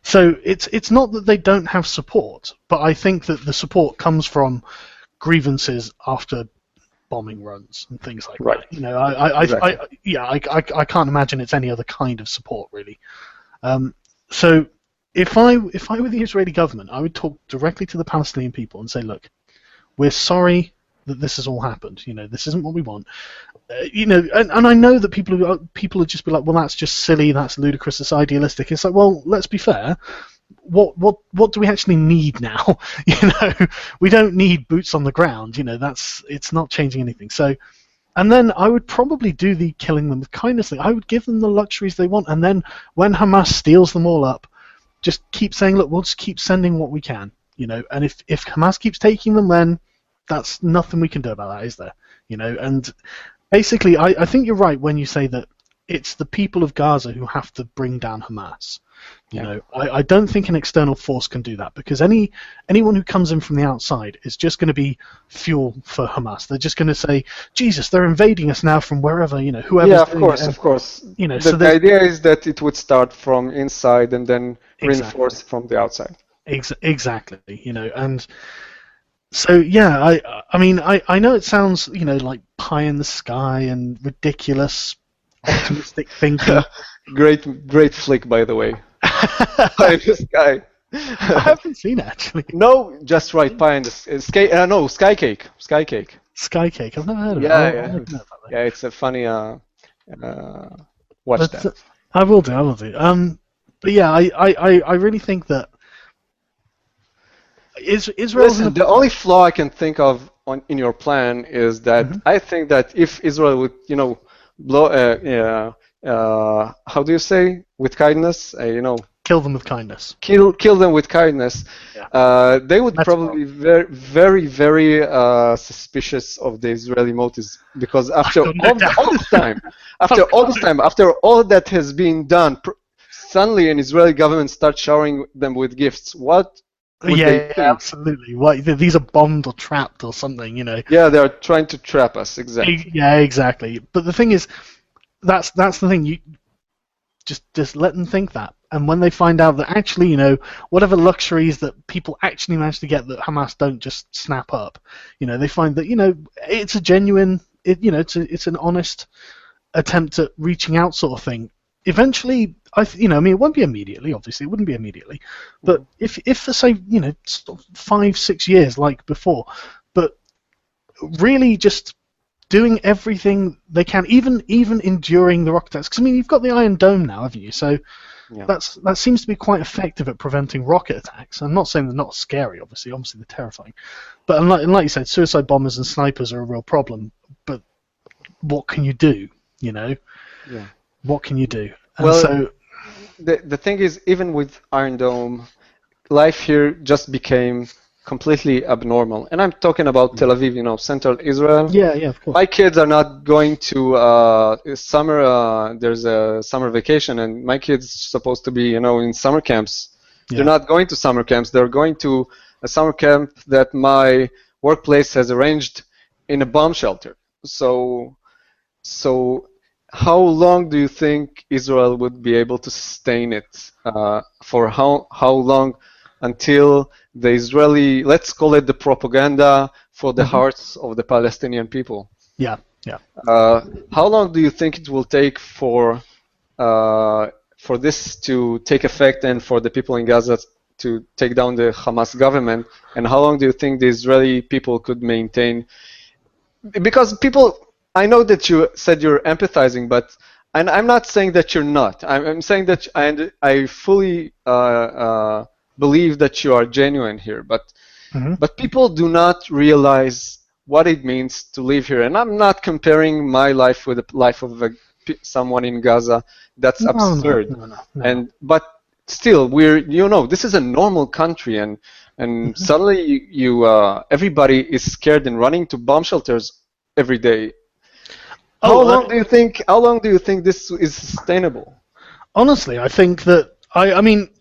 So it's it's not that they don't have support, but I think that the support comes from grievances after bombing runs and things like
Right.
that. You know, I, I,
Exactly.
I, I yeah, I, I, I can't imagine it's any other kind of support really. Um, so if I if I were the Israeli government, I would talk directly to the Palestinian people and say, look, we're sorry that this has all happened. You know, this isn't what we want. Uh, you know, and, and I know that people are, people would just be like, well, that's just silly, that's ludicrous, it's idealistic. It's like, well, let's be fair. What what what do we actually need now? You know, we don't need boots on the ground. You know, that's it's not changing anything. So, and then I would probably do the killing them with kindness thing. I would give them the luxuries they want, and then when Hamas steals them all up, just keep saying, look, we'll just keep sending what we can. You know, and if if Hamas keeps taking them, then that's nothing we can do about that, is there? You know, and basically, I, I think you're right when you say that it's the people of Gaza who have to bring down Hamas. You
Yeah.
know, I, I don't think an external force can do that, because any anyone who comes in from the outside is just going to be fuel for Hamas. They're just going to say, Jesus, they're invading us now from wherever, you know, whoever's
Yeah, of
doing
course,
it.
of course.
You know,
The,
so
the
there's
idea is that it would start from inside and then
Exactly.
reinforce from the outside.
ex- exactly, you know, and so yeah, I I mean I, I know it sounds, you know, like pie in the sky and ridiculous optimistic thinking.
Great, great flick, by the way. Pie in the sky.
I haven't seen it actually.
No, just right. Pie in the s- uh, sky. Uh, no, sky cake. Sky cake.
Sky Cake, I've never heard of it.
Yeah,
I'll,
yeah.
I'll look it up, by the way.
Yeah, it's a funny. Uh, uh, watch
But
that.
uh, I will do, I will do. Um, but yeah, I, I, I I really think that is Israel's in
Listen,
a,
the only flaw I can think of on in your plan is that
Mhm.
I think that if Israel would, you know, blow, uh, yeah, uh, how do you say, with kindness, uh, you know,
kill them with kindness.
kill kill them with kindness,
Yeah.
uh, they would
That's
probably be very, very, very uh, suspicious of the Israeli motives, because after
got no
all,
doubt.
all this time, after all this time, after all that has been done, pr- suddenly an Israeli government starts showering them with gifts. What would
Yeah,
they
yeah,
think?
absolutely. What, th- these are bombed or trapped or something, you know.
Yeah, they are trying to trap us. Exactly.
E- Yeah, exactly. But the thing is, that's that's the thing. You just just let them think that, and when they find out that actually, you know, whatever luxuries that people actually manage to get that Hamas don't just snap up, you know, they find that, you know, it's a genuine, it, you know, it's a, it's an honest attempt at reaching out sort of thing. Eventually, I th- you know, I mean, it won't be immediately. Obviously, it wouldn't be immediately, but if if for say, you know, sort of five six years like before, but really just doing everything they can, even even enduring the rocket attacks. Because I mean, you've got the Iron Dome now, haven't you? So
Yeah.
that's that seems to be quite effective at preventing rocket attacks. I'm not saying they're not scary, obviously. Obviously, they're terrifying. But and like, and like you said, suicide bombers and snipers are a real problem. But what can you do? You know,
Yeah.
what can you do? And
Well,
so
the the thing is, even with Iron Dome, life here just became completely abnormal. And I'm talking about Tel Aviv, you know, central Israel.
yeah, yeah, of course.
My kids are not going to uh, summer. Uh, there's a summer vacation, and my kids supposed to be, you know, in summer camps.
Yeah.
They're not going to summer camps. They're going to a summer camp that my workplace has arranged in a bomb shelter. So, so how long do you think Israel would be able to sustain it? Uh, for how how long until the Israeli, let's call it the propaganda for the
Mhm.
hearts of the Palestinian people?
Yeah, yeah.
Uh, how long do you think it will take for uh, for this to take effect and for the people in Gaza to take down the Hamas government? And how long do you think the Israeli people could maintain? Because people, I know that you said you're empathizing, but and I'm not saying that you're not. I'm, I'm saying that I, I fully uh, uh, believe that you are genuine here, but
Mhm.
but people do not realize what it means to live here. And I'm not comparing my life with the life of a, someone in Gaza. That's
No, no,
absurd.
no, no, no.
And but still, we're you know this is a normal country, and and suddenly you, you uh, everybody is scared and running to bomb shelters every day. How
Oh,
long
I-
do you think? How long do you think this is sustainable?
honestly, I think that I, I mean,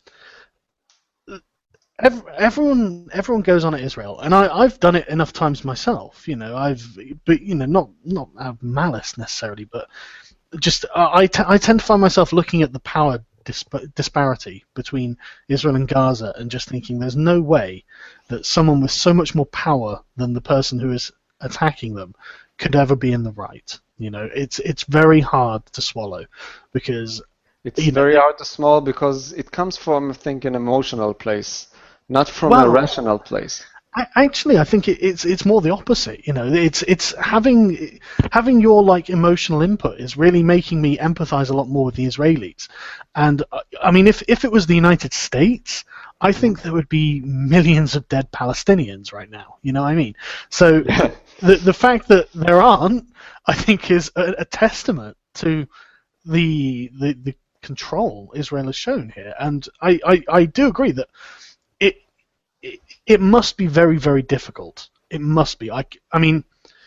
ev- everyone, everyone goes on at Israel, and I, I've done it enough times myself. You know, I've, but you know, not not out of malice necessarily, but just I, I, t- I tend to find myself looking at the power disp- disparity between Israel and Gaza, and just thinking there's no way that someone with so much more power than the person who is attacking them could ever be in the right. You know, it's it's very hard to swallow, because
It's
you know,
very
it-
hard to swallow because it comes from, I think, an emotional place, not from a
Well,
rational place.
I, actually, I think it, it's it's more the opposite. You know, it's it's having having your like emotional input is really making me empathize a lot more with the Israelis. And uh, I mean, if if it was the United States, I think there would be millions of dead Palestinians right now. You know what I mean? So
Yeah.
the the fact that there aren't, I think, is a, a testament to the the the control Israel has shown here. And I I, I do agree that it. It, it must be very, very difficult. It must be. I, I mean,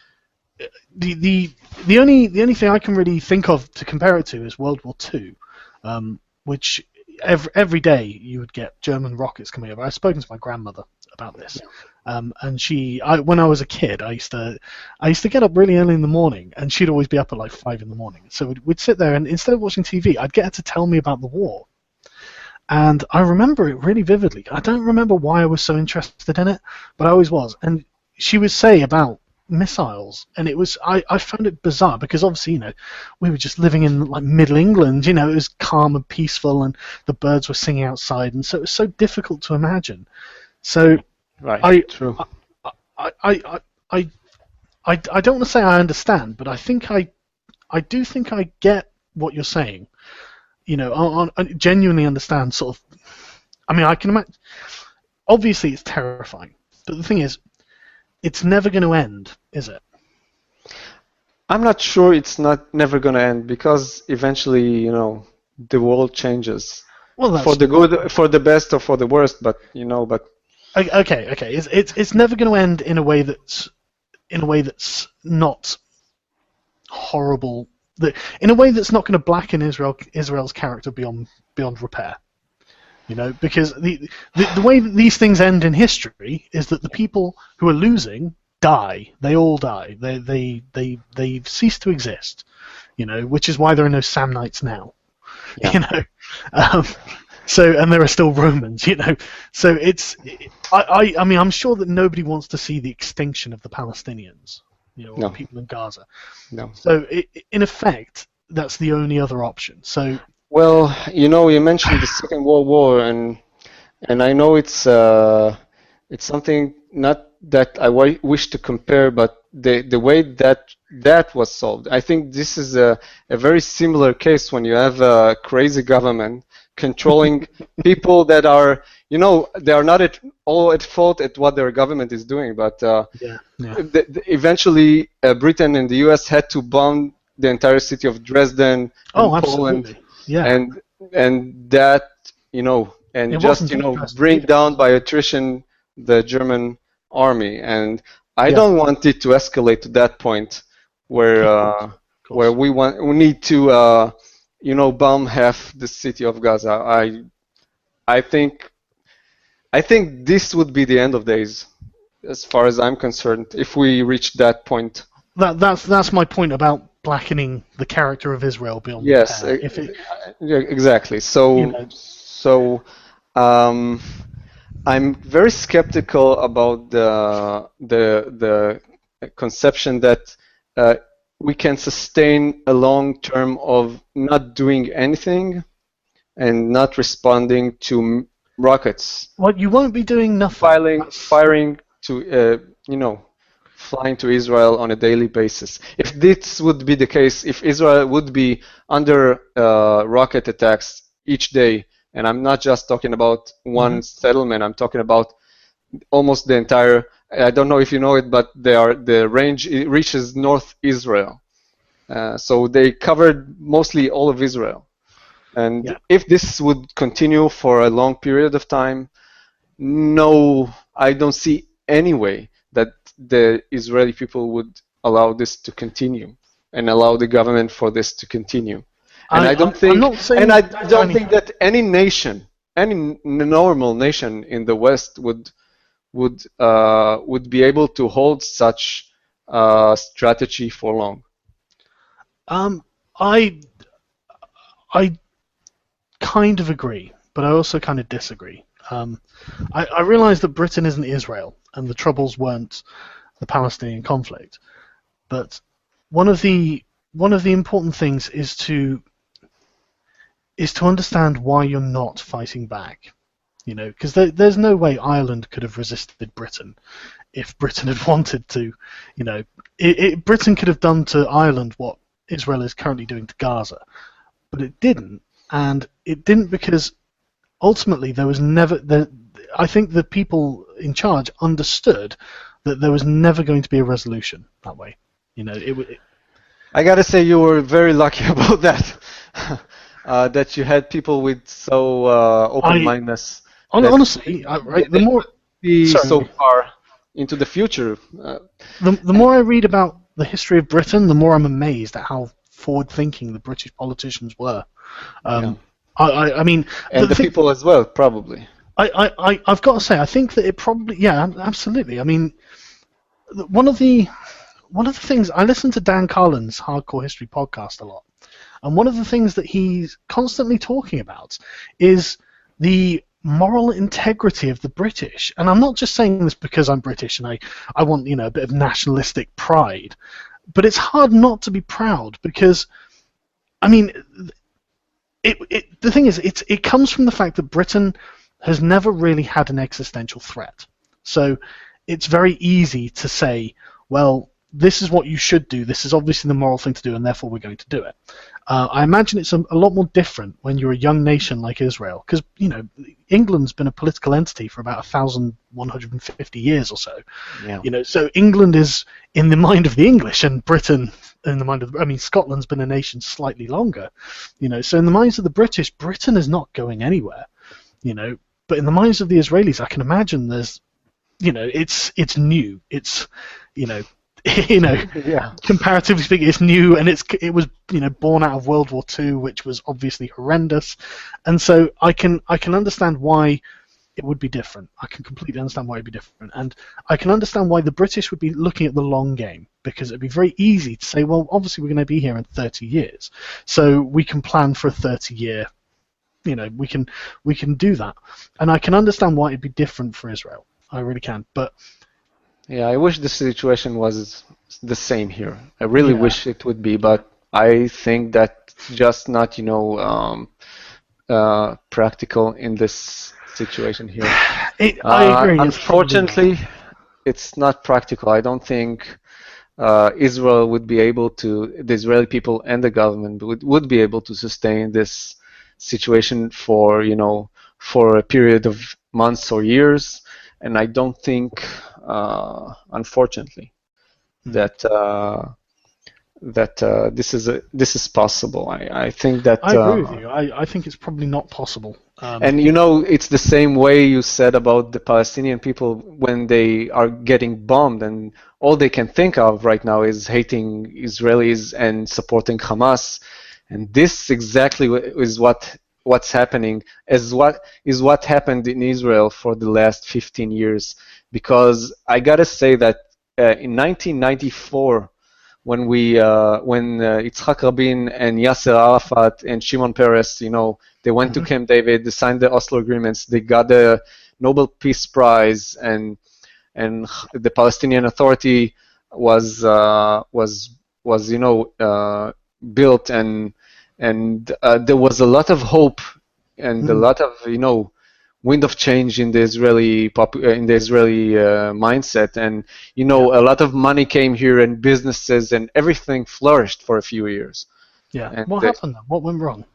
the the the only the only thing I can really think of to compare it to is World War Two, um, which every every day you would get German rockets coming over. I've spoken to my grandmother about this, um, and she, I, when I was a kid, I used to I used to get up really early in the morning, and she'd always be up at like five in the morning. So we'd, we'd sit there, and instead of watching T V, I'd get her to tell me about the war. And I remember it really vividly. I don't remember why I was so interested in it, but I always was. And she would say about missiles, and it was I, I found it bizarre because obviously, you know, we were just living in like Middle England. You know, it was calm and peaceful, and the birds were singing outside, and so it was so difficult to imagine. So
Right.
I,
True.
I, I, I, I, I, I don't want to say I understand, but I think I, I do think I get what you're saying. You know, I, I genuinely understand sort of. I mean, I can imagine. Obviously, it's terrifying, but the thing is, it's never going to end, is it?
I'm not sure it's not never going to end because eventually, you know, the world changes
Well, that's
for the good, for the best, or for the worst. But you know, but
o- okay. Okay, it's it's it's never going to end in a way that's in a way that's not horrible. That in a way that's not going to blacken Israel Israel's character beyond beyond repair. You know, because the, the the way that these things end in history is that the people who are losing die. They all die. They they they they cease to exist. You know, which is why there are no Samnites now.
Yeah.
You know, um, so and there are still Romans. You know, so it's I, I I mean I'm sure that nobody wants to see the extinction of the Palestinians. You know, or
No.
the people in Gaza.
no.
So it, in effect, that's the only other option. So
Well, you know, you mentioned the Second World War, and and I know it's uh, it's something not that I w- wish to compare, but the the way that that was solved, I think this is a, a very similar case when you have a crazy government controlling people that are, you know, they are not at all at fault at what their government is doing, but uh,
yeah, yeah.
the, the, eventually uh, Britain and the U S had to bomb the entire city of Dresden and
Oh,
Poland.
absolutely. Yeah.
And and that, you know, and
It
just,
wasn't
you know,
just
bring
either.
down by attrition the German army. And I
Yeah.
don't want it to escalate to that point where uh,
Of course.
where we want we need to uh, you know, bomb half the city of Gaza. I I think I think this would be the end of days, as far as I'm concerned, if we reach that point.
That that's that's my point about blackening the character of Israel beyond
Yes,
repair.
e-
If it,
yeah, exactly. So,
You know.
so um, I'm very skeptical about the the the conception that uh, we can sustain a long term of not doing anything and not responding to m- rockets,
well, you won't be doing nothing.
firing,
That's-
firing to uh, you know, flying to Israel on a daily basis. If this would be the case, if Israel would be under uh, rocket attacks each day, and I'm not just talking about one
Mhm.
settlement, I'm talking about almost the entire, I don't know if you know it, but they are, the range it reaches North Israel. Uh, so they covered mostly all of Israel. And
Yeah.
if this would continue for a long period of time, no, I don't see any way that the Israeli people would allow this to continue and allow the government for this to continue. And I, I don't
I,
think,
I'm not saying
and I don't
any-
think that any nation, any n- normal nation in the West would would uh, would be able to hold such uh, strategy for long.
Um, I I kind of agree, but I also kind of disagree. Um, I, I realise that Britain isn't Israel, and the troubles weren't the Palestinian conflict. But one of the one of the important things is to is to understand why you're not fighting back. You know, because there, there's no way Ireland could have resisted Britain if Britain had wanted to. You know, it, it, Britain could have done to Ireland what Israel is currently doing to Gaza, but it didn't, and it didn't because ultimately there was never. There, I think the people in charge understood that there was never going to be a resolution that way. You know, it. it
I gotta say you were very lucky about that. uh, that you had people with so uh, open-mindedness.
I, honestly, I, right, the more
be
sorry,
so far into the future. Uh,
the the more I read about the history of Britain, the more I'm amazed at how forward-thinking the British politicians were. Um,
yeah.
I, I, I mean,
and the, the thing, people as well, probably.
I, I, I've got to say, I think that it probably, yeah, absolutely. I mean, one of the one of the things I listen to Dan Carlin's Hardcore History podcast a lot, and one of the things that he's constantly talking about is the moral integrity of the British. And I'm not just saying this because I'm British and I, I want, you know, a bit of nationalistic pride, but it's hard not to be proud because, I mean, it, it the thing is, it's, it comes from the fact that Britain has never really had an existential threat. So it's very easy to say, well, this is what you should do, this is obviously the moral thing to do, and therefore we're going to do it. Uh, I imagine it's a, a lot more different when you're a young nation like Israel, because, you know, England's been a political entity for about one thousand one hundred fifty years or so.
Yeah.
You know, so England is in the mind of the English, and Britain in the mind of, I mean, Scotland's been a nation slightly longer. You know, so in the minds of the British, Britain is not going anywhere. You know, but in the minds of the Israelis, I can imagine there's, you know, it's it's new. It's, you know, you know,
yeah.
comparatively speaking, it's new, and it's it was, you know, born out of World War Two, which was obviously horrendous, and so I can I can understand why it would be different. I can completely understand why it'd be different, and I can understand why the British would be looking at the long game, because it'd be very easy to say, well, obviously we're going to be here in thirty years, so we can plan for a thirty-year. You know, we can we can do that, and I can understand why it'd be different for Israel. I really can, but.
Yeah, I wish the situation was the same here. I really
yeah.
wish it would be, but I think that just not, you know, um, uh, practical in this situation here.
It, I agree.
Uh, unfortunately, it's not practical. I don't think uh, Israel would be able to, the Israeli people and the government would, would be able to sustain this situation for, you know, for a period of months or years. And I don't think, uh, unfortunately, mm. that uh, that uh, this is a, this is possible. I, I think that
I agree
uh,
with you. I, I think it's probably not possible. Um,
and you know, it's the same way you said about the Palestinian people when they are getting bombed, and all they can think of right now is hating Israelis and supporting Hamas, and this exactly is what. What's happening is what is what happened in Israel for the last fifteen years, because I gotta say that uh, in nineteen ninety-four, when we uh, when uh, Yitzhak Rabin and Yasser Arafat and Shimon Peres, you know, they went mm-hmm. to Camp David, they signed the Oslo agreements, they got the Nobel Peace Prize, and and the Palestinian Authority was uh, was was you know uh, built, and and uh, there was a lot of hope and mm. a lot of, you know, wind of change in the Israeli pop- in the Israeli uh, mindset, and you know, yeah. a lot of money came here and businesses and everything flourished for a few years.
Yeah.
And
what
they,
happened then? What went wrong?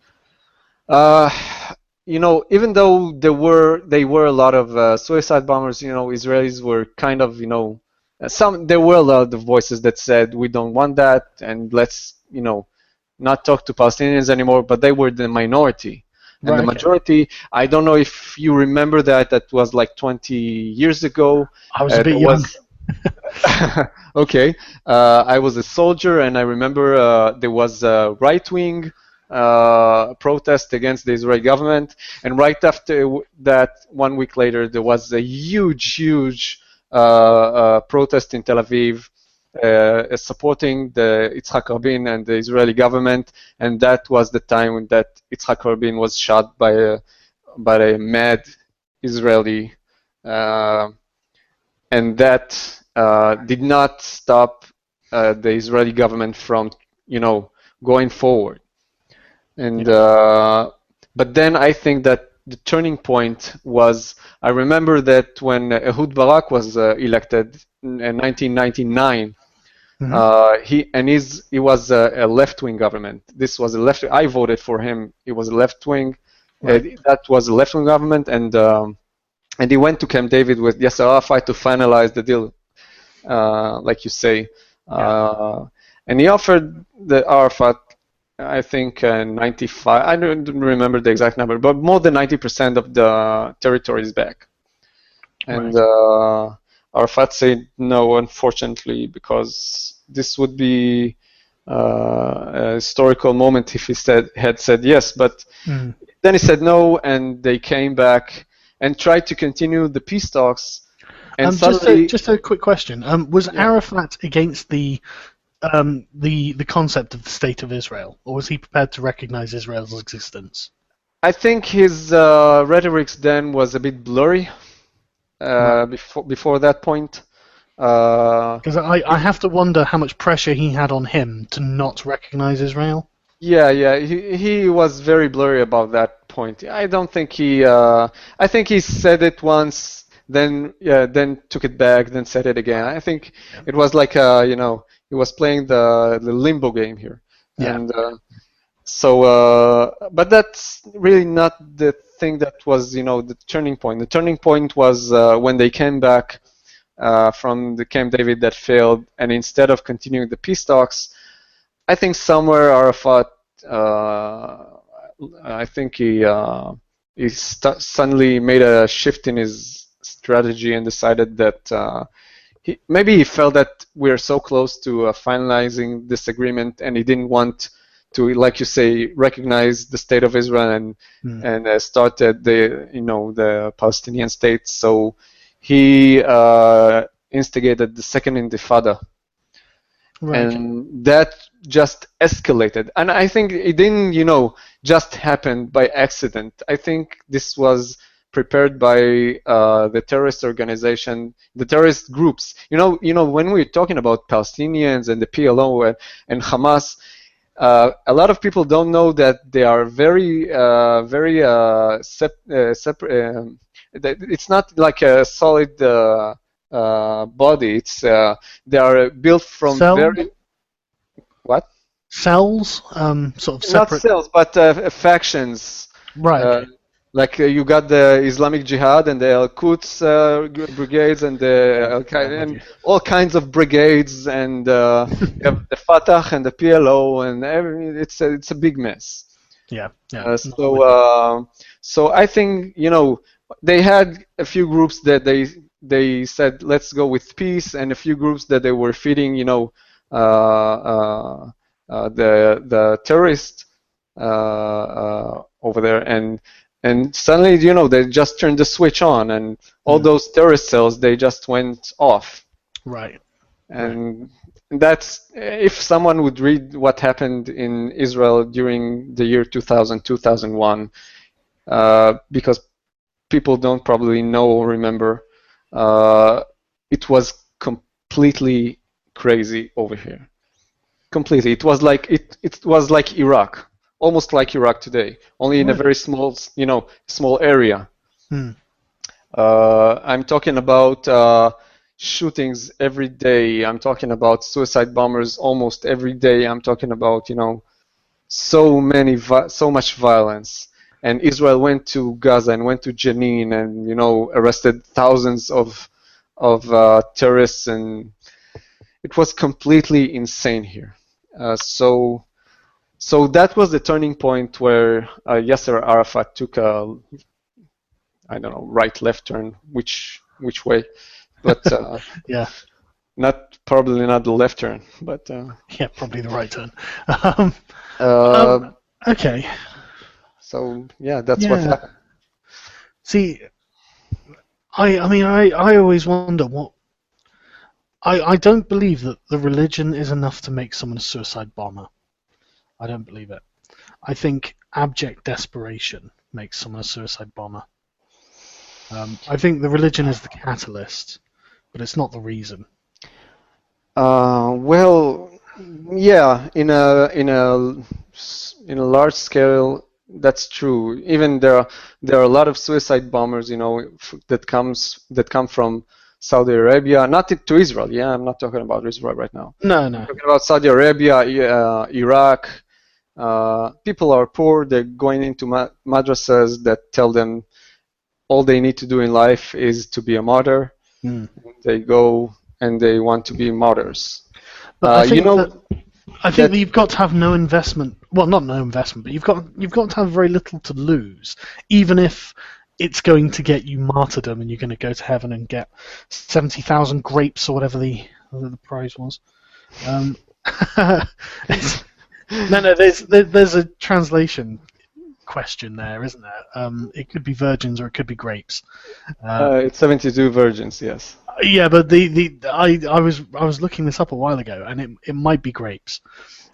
Uh, you know, even though there were they were a lot of uh, suicide bombers, you know, Israelis were kind of, you know, some there were a lot of voices that said we don't want that and let's, you know, not talk to Palestinians anymore, but they were the minority. And
right,
the majority, okay. I don't know if you remember that, that was like twenty years ago.
I was uh, a bit young.
Was... okay. Uh, I was a soldier, and I remember uh, there was a right-wing uh, protest against the Israeli government, and right after that, one week later, there was a huge, huge uh, uh, protest in Tel Aviv uh, supporting the Yitzhak Rabin and the Israeli government, and that was the time that Yitzhak Rabin was shot by a by a mad Israeli, uh, and that uh, did not stop uh, the Israeli government from, you know, going forward. And
Yeah.
uh, but then I think that the turning point was, I remember that when Ehud Barak was uh, elected in nineteen ninety-nine,
Mhm.
uh, he and his he was a, a left-wing government. This was a left. I voted for him. It was a left-wing.
Right.
Uh, that was a left-wing government, and um, and he went to Camp David with Yasser Arafat to finalize the deal, uh, like you say. Uh, and he offered the Arafat, I think, uh, ninety-five. I don't remember the exact number, but more than ninety percent of the territories back. And
Right.
uh, Arafat said no, unfortunately, because this would be uh, a historical moment if he said had said yes. But
Mm.
then he said no, and they came back and tried to continue the peace talks. And
Um, just a
suddenly,
just a quick question. Um, was
Yeah.
Arafat against the um, the the concept of the state of Israel, or was he prepared to recognize Israel's existence?
I think his uh, rhetoric then was a bit blurry uh,
Right.
before before that point. Uh,
Because I, I have to wonder how much pressure he had on him to not recognize Israel.
Yeah, yeah, he he was very blurry about that point. I don't think he. Uh, I think he said it once, then yeah, then took it back, then said it again. I think
Yeah.
it was like uh, you know, he was playing the the limbo game here,
Yeah.
and uh, so. Uh, but that's really not the thing that was, you know, the turning point. The turning point was uh, when they came back uh, from the Camp David that failed, and instead of continuing the peace talks, I think somewhere Arafat, uh, I think he uh, he st- suddenly made a shift in his strategy and decided that uh, he, maybe he felt that we're so close to uh, finalizing this agreement, and he didn't want to, like you say, recognize the state of Israel and
Mm.
and uh, started the, you know, the Palestinian state. So he uh, instigated the second Intifada.
Right.
And that just escalated. And I think it didn't, you know, just happen by accident. I think this was prepared by uh, the terrorist organization, the terrorist groups. You know, you know, when we're talking about Palestinians and the P L O and, and Hamas, uh, a lot of people don't know that they are very, uh, very uh, sep- uh, separate. Um, it's not like a solid uh, uh, body. It's uh, they are built from
Cells,
very what?
cells, um, sort of
Not
separate.
cells, but uh, factions.
Right.
Uh,
Okay.
like uh, you got the Islamic Jihad and the Al Quds uh, g- brigades and the Al
Yeah, I'm
Qaeda
with
and
you.
all kinds of brigades, and uh, you have the Fatah and the P L O, and every, it's a, it's a big mess.
Yeah. Yeah.
Uh,
No, I'm
so
with you.
uh, so I think, you know, they had a few groups that they they said let's go with peace, and a few groups that they were feeding, you know, uh, uh, uh, the the terrorists uh, uh, over there, and and suddenly, you know, they just turned the switch on, and all
Mm.
those terrorist cells, they just went off.
Right. Right.
And that's, if someone would read what happened in Israel during the year two thousand, two thousand one, uh, because people don't probably know or remember, uh, it was completely crazy over here. Completely. It was like it, it was like Iraq, almost like Iraq today, only in a
Really?
very small, you know, small area.
Hmm.
Uh, I'm talking about uh, shootings every day. I'm talking about suicide bombers almost every day. I'm talking about, you know, so many, vi- so much violence. And Israel went to Gaza and went to Jenin and, you know, arrested thousands of of uh, terrorists, and it was completely insane here. Uh, so, so that was the turning point where uh, Yasser Arafat took a, I don't know, right, left turn, which which way, but uh,
Yeah.
not probably not the left turn, but uh,
Yeah. Probably the right turn. Um,
uh,
um, okay.
so yeah, that's what
Yeah.
happened.
See, I I mean I I always wonder what I, I don't believe that the religion is enough to make someone a suicide bomber. I don't believe it. I think abject desperation makes someone a suicide bomber. Um, I think the religion is the catalyst, but it's not the reason.
Uh, well, yeah, in a in a in a large scale, that's true. Even there are there are a lot of suicide bombers, you know, f- that comes that come from Saudi Arabia, not to to Israel. Yeah, I'm not talking about Israel right now.
No,
I'm
no.
talking about Saudi Arabia, I- uh, Iraq. Uh, people are poor. They're going into ma- madrasas that tell them all they need to do in life is to be a martyr.
Hmm.
They go and they want to be martyrs.
But
Uh,
I
you
think that
know
I think
that
that you've got to have no investment. Well, not no investment, but you've got you've got to have very little to lose, even if it's going to get you martyrdom and you're going to go to heaven and get seventy thousand grapes or whatever the whatever the prize was. Um, it's- no, no, there's there, there's a translation question there, isn't there? Um, it could be virgins or it could be grapes. Uh,
uh, it's seventy-two virgins. Yes.
yeah, but the, the I I was I was looking this up a while ago, and it it might be grapes.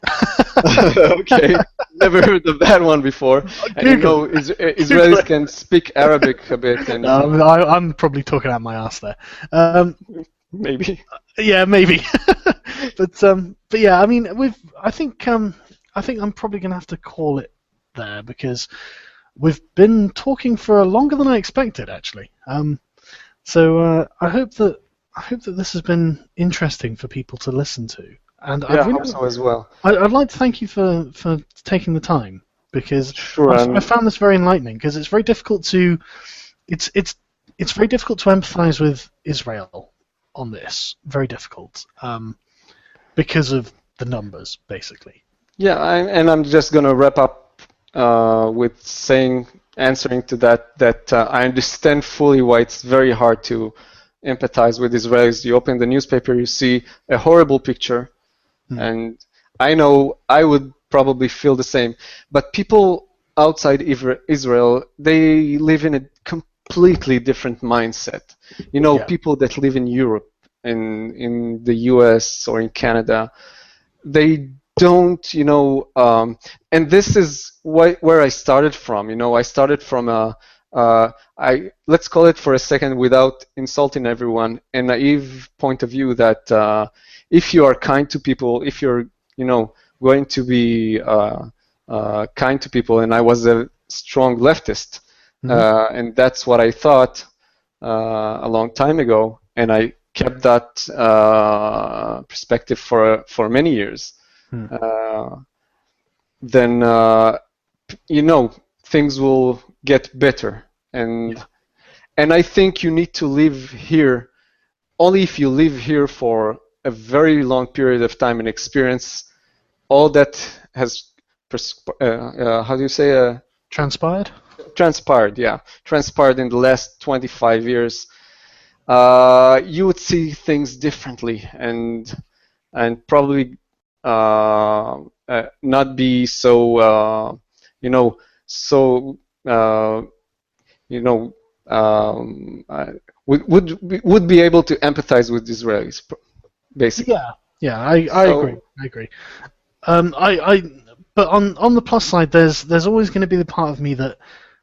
Okay. Never heard of that one before. And you
Google
know, is, Israelis can speak Arabic a bit, and you
Um,
know,
I, I'm probably talking out my ass there. Um,
maybe.
yeah, maybe. but um, but yeah, I mean, we've. I think um, I think I'm probably going to have to call it there because we've been talking for longer than I expected, actually. Um, so uh, I hope that I hope that this has been interesting for people to listen to, and
Yeah,
I'd
I
really,
hope so as well.
I, I'd like to thank you for, for taking the time because
Sure.
I, I
Um,
found this very enlightening because it's very difficult to it's it's it's very difficult to empathise with Israel on this. Very difficult um, because of the numbers, basically.
yeah, I, and I'm just gonna wrap up uh, with saying, answering to that, that uh, I understand fully why it's very hard to empathize with Israelis. You open the newspaper, you see a horrible picture,
Hmm.
and I know I would probably feel the same. But people outside Ivra- Israel, they live in a completely different mindset. You know,
Yeah.
people that live in Europe, in in the U S or in Canada, they don't, you know, um, and this is wh- where I started from. You know, I started from a, uh, I let's call it for a second, without insulting everyone, a naive point of view that uh, if you are kind to people, if you're, you know, going to be uh, uh, kind to people, and I was a strong leftist,
Mhm.
uh, and that's what I thought uh, a long time ago, and I kept that uh, perspective for for many years.
Hmm.
Uh, then uh, you know things will get better, and
Yeah.
and I think you need to live here only if you live here for a very long period of time and experience all that has pers- uh, uh, how do you say uh,
Transpired?
transpired, yeah, transpired in the last twenty-five years. Uh, you would see things differently, and and probably uh, uh, not be so uh, you know so uh, you know um, uh, would would would be able to empathize with Israelis, basically.
Yeah. Yeah, I, I
So-
agree. I agree. Um, I, I, but on on the plus side, there's there's always going to be the part of me that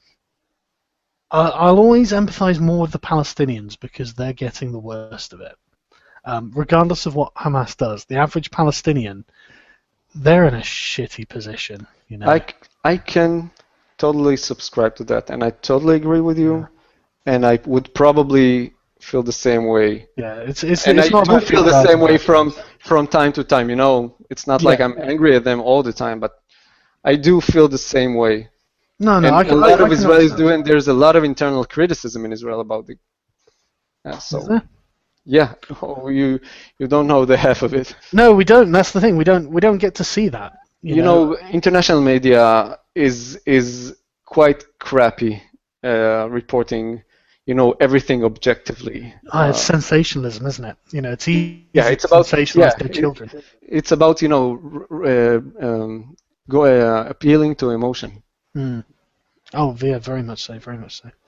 I, I'll always empathise more with the Palestinians because they're getting the worst of it. Um, regardless of what Hamas does, the average Palestinian, they're in a shitty position. You know.
I, c- I can totally subscribe to that, and I totally agree with you, and I would probably feel the same way.
Yeah, it's it's
And
it's
I
not
do
about
feel the
good
same way
guys.
from from time to time. You know, it's not like
Yeah.
I'm angry at them all the time, but I do feel the same way.
No, no,
And
I,
a
can-
lot
I,
of
I can
Israelis
understand.
do, and there's a lot of internal criticism in Israel about the. Uh,
Is
so
there?
yeah, oh, you you don't know the half of it.
No, we don't. That's the thing. We don't we don't get to see that. You,
You know, international media is is quite crappy uh, reporting. You know everything objectively.
Ah, it's
Uh,
sensationalism, isn't it? You know, it's easy
yeah, it's about
to sensationalize
yeah,
their
it-
children.
it's about you know r- uh, um, go uh, appealing to emotion.
Hmm. Oh, yeah, very much so, very much so.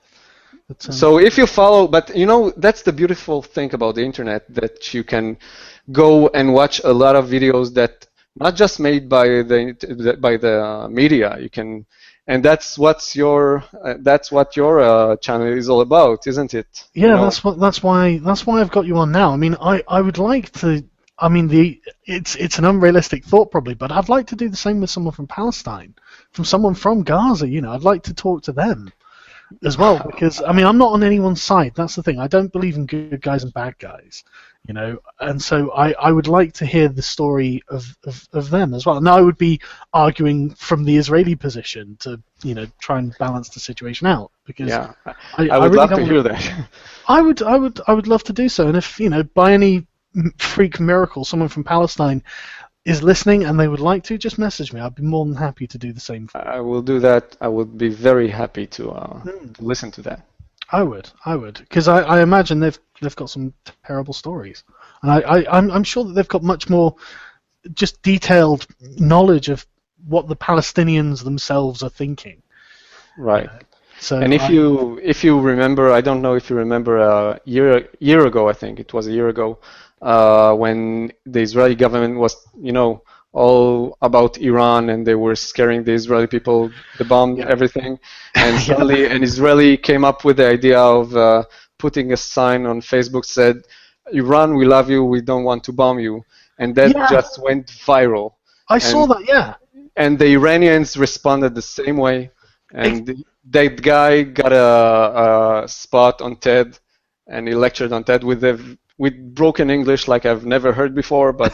But, um,
So if you follow, but you know, that's the beautiful thing about the internet, that you can go and watch a lot of videos that not just made by the by the media. You can, and that's what's your uh, that's what your uh, channel is all about, isn't it?
Yeah,
You know?
that's what that's why that's why I've got you on now. I mean, I, I would like to. I mean, the it's it's an unrealistic thought probably, but I'd like to do the same with someone from Palestine, from someone from Gaza. You know, I'd like to talk to them as well, because I mean, I'm not on anyone's side. That's the thing. I don't believe in good guys and bad guys, you know. And so I, I would like to hear the story of, of, of them as well. And I would be arguing from the Israeli position to, you know, try and balance the situation out, because
Yeah,
I,
I would
I really
love
don't
to
wanna-
hear that.
I would I would I would love to do so. And if, you know, by any freak miracle someone from Palestine is listening and they would like to, just message me. I'd be more than happy to do the same.
I will do that. I would be very happy to, uh,
Hmm.
to listen to that.
I would, I would, because I, I imagine they've they've got some terrible stories, and I, I I'm I'm sure that they've got much more just detailed knowledge of what the Palestinians themselves are thinking.
Right.
So
And if
I-
you if you remember, I don't know if you remember a year year ago, I think it was a year ago, uh, when the Israeli government was, you know, all about Iran, and they were scaring the Israeli people, the bomb,
Yeah.
everything, and suddenly an Israeli came up with the idea of uh, putting a sign on Facebook said, "Iran, we love you, we don't want to bomb you," and that
Yeah.
just went viral.
I saw
and-
that, yeah.
And the Iranians responded the same way, and that guy got a, a spot on TED, and he lectured on TED with a, with broken English like I've never heard before. But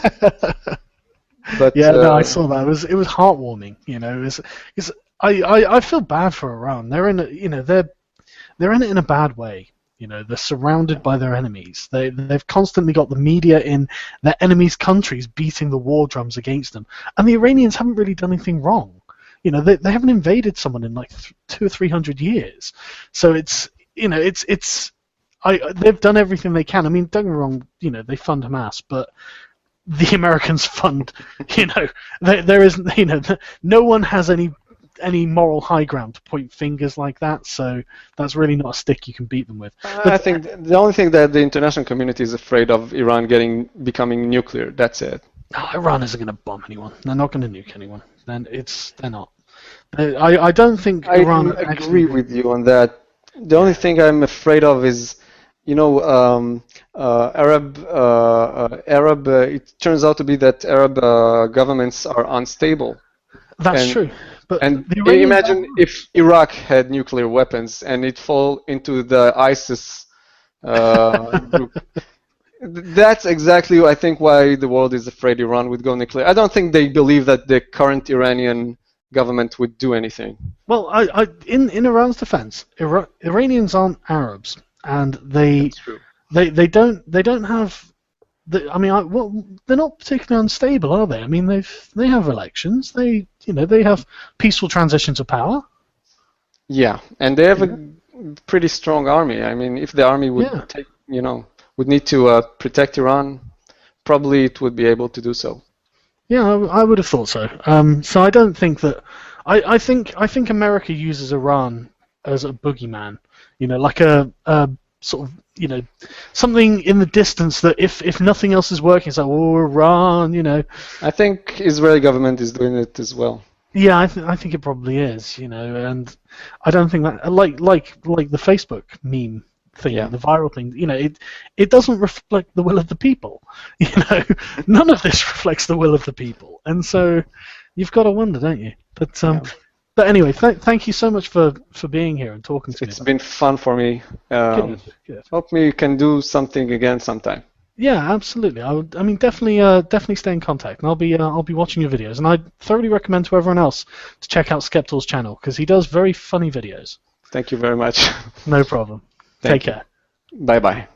but
Yeah, no,
uh,
I saw that. It was it was heartwarming, you know. It was, it's, I, I I feel bad for Iran. They're in a, you know, they're they're in it in a bad way. You know, they're surrounded by their enemies. They they've constantly got the media in their enemies' countries beating the war drums against them, and the Iranians haven't really done anything wrong. You know, they they haven't invaded someone in like th- two or three hundred years. So it's, you know, it's it's I they've done everything they can. I mean, don't get me wrong. You know, they fund Hamas, but the Americans fund. You know, there there isn't. You know, no one has any any moral high ground to point fingers like that. So that's really not a stick you can beat them with.
I think the only thing that the international community is afraid of Iran getting becoming nuclear. That's it.
No, Iran isn't going to bomb anyone. They're not going to nuke anyone. Then it's they're not. They, I I don't think
I
Iran
agree
actually.
with you on that. The only thing I'm afraid of is, you know, um, uh, Arab, uh, uh, Arab. Uh, it turns out to be that Arab uh, governments are unstable.
That's
and-
true. But
And
the Iranians
imagine
are-
if Iraq had nuclear weapons and it fall into the ISIS uh, group. That's exactly, I think, why the world is afraid Iran would go nuclear. I don't think they believe that the current Iranian government would do anything.
Well, I, I in in Iran's defense, Ira- Iranians aren't Arabs, and they
That's true.
they they don't they don't have. The, I mean, I, well, they're not particularly unstable, are they? I mean, they've they have elections. They you know they have peaceful transitions of power.
Yeah, and they have a pretty strong army. I mean, if the army would
Yeah.
take, you know, would need to uh, protect Iran, probably it would be able to do so.
Yeah, I, I would have thought so. Um, so I don't think that. I, I think I think America uses Iran as a boogeyman. You know, like a, a sort of you know something in the distance that if if nothing else is working, it's like, oh, Iran. You know.
I think Israeli government is doing it as well.
Yeah, I, th- I think it probably is. You know, and I don't think that like like like the Facebook meme thing,
Yeah.
the viral thing. You know, it it doesn't reflect the will of the people. You know, none of this reflects the will of the people, and so you've got to wonder, don't you? But um,
Yeah.
but anyway, th- thank you so much for, for being here and talking to
It's
me.
been fun for me. Um,
Good, good.
hope we can do something again sometime.
Yeah, absolutely. I would. I mean, definitely, uh, definitely stay in contact, and I'll be, uh, I'll be watching your videos, and I thoroughly recommend to everyone else to check out Skeptor's channel because he does very funny videos.
Thank you very much.
No problem.
Thank
Take
you.
care.
Bye bye.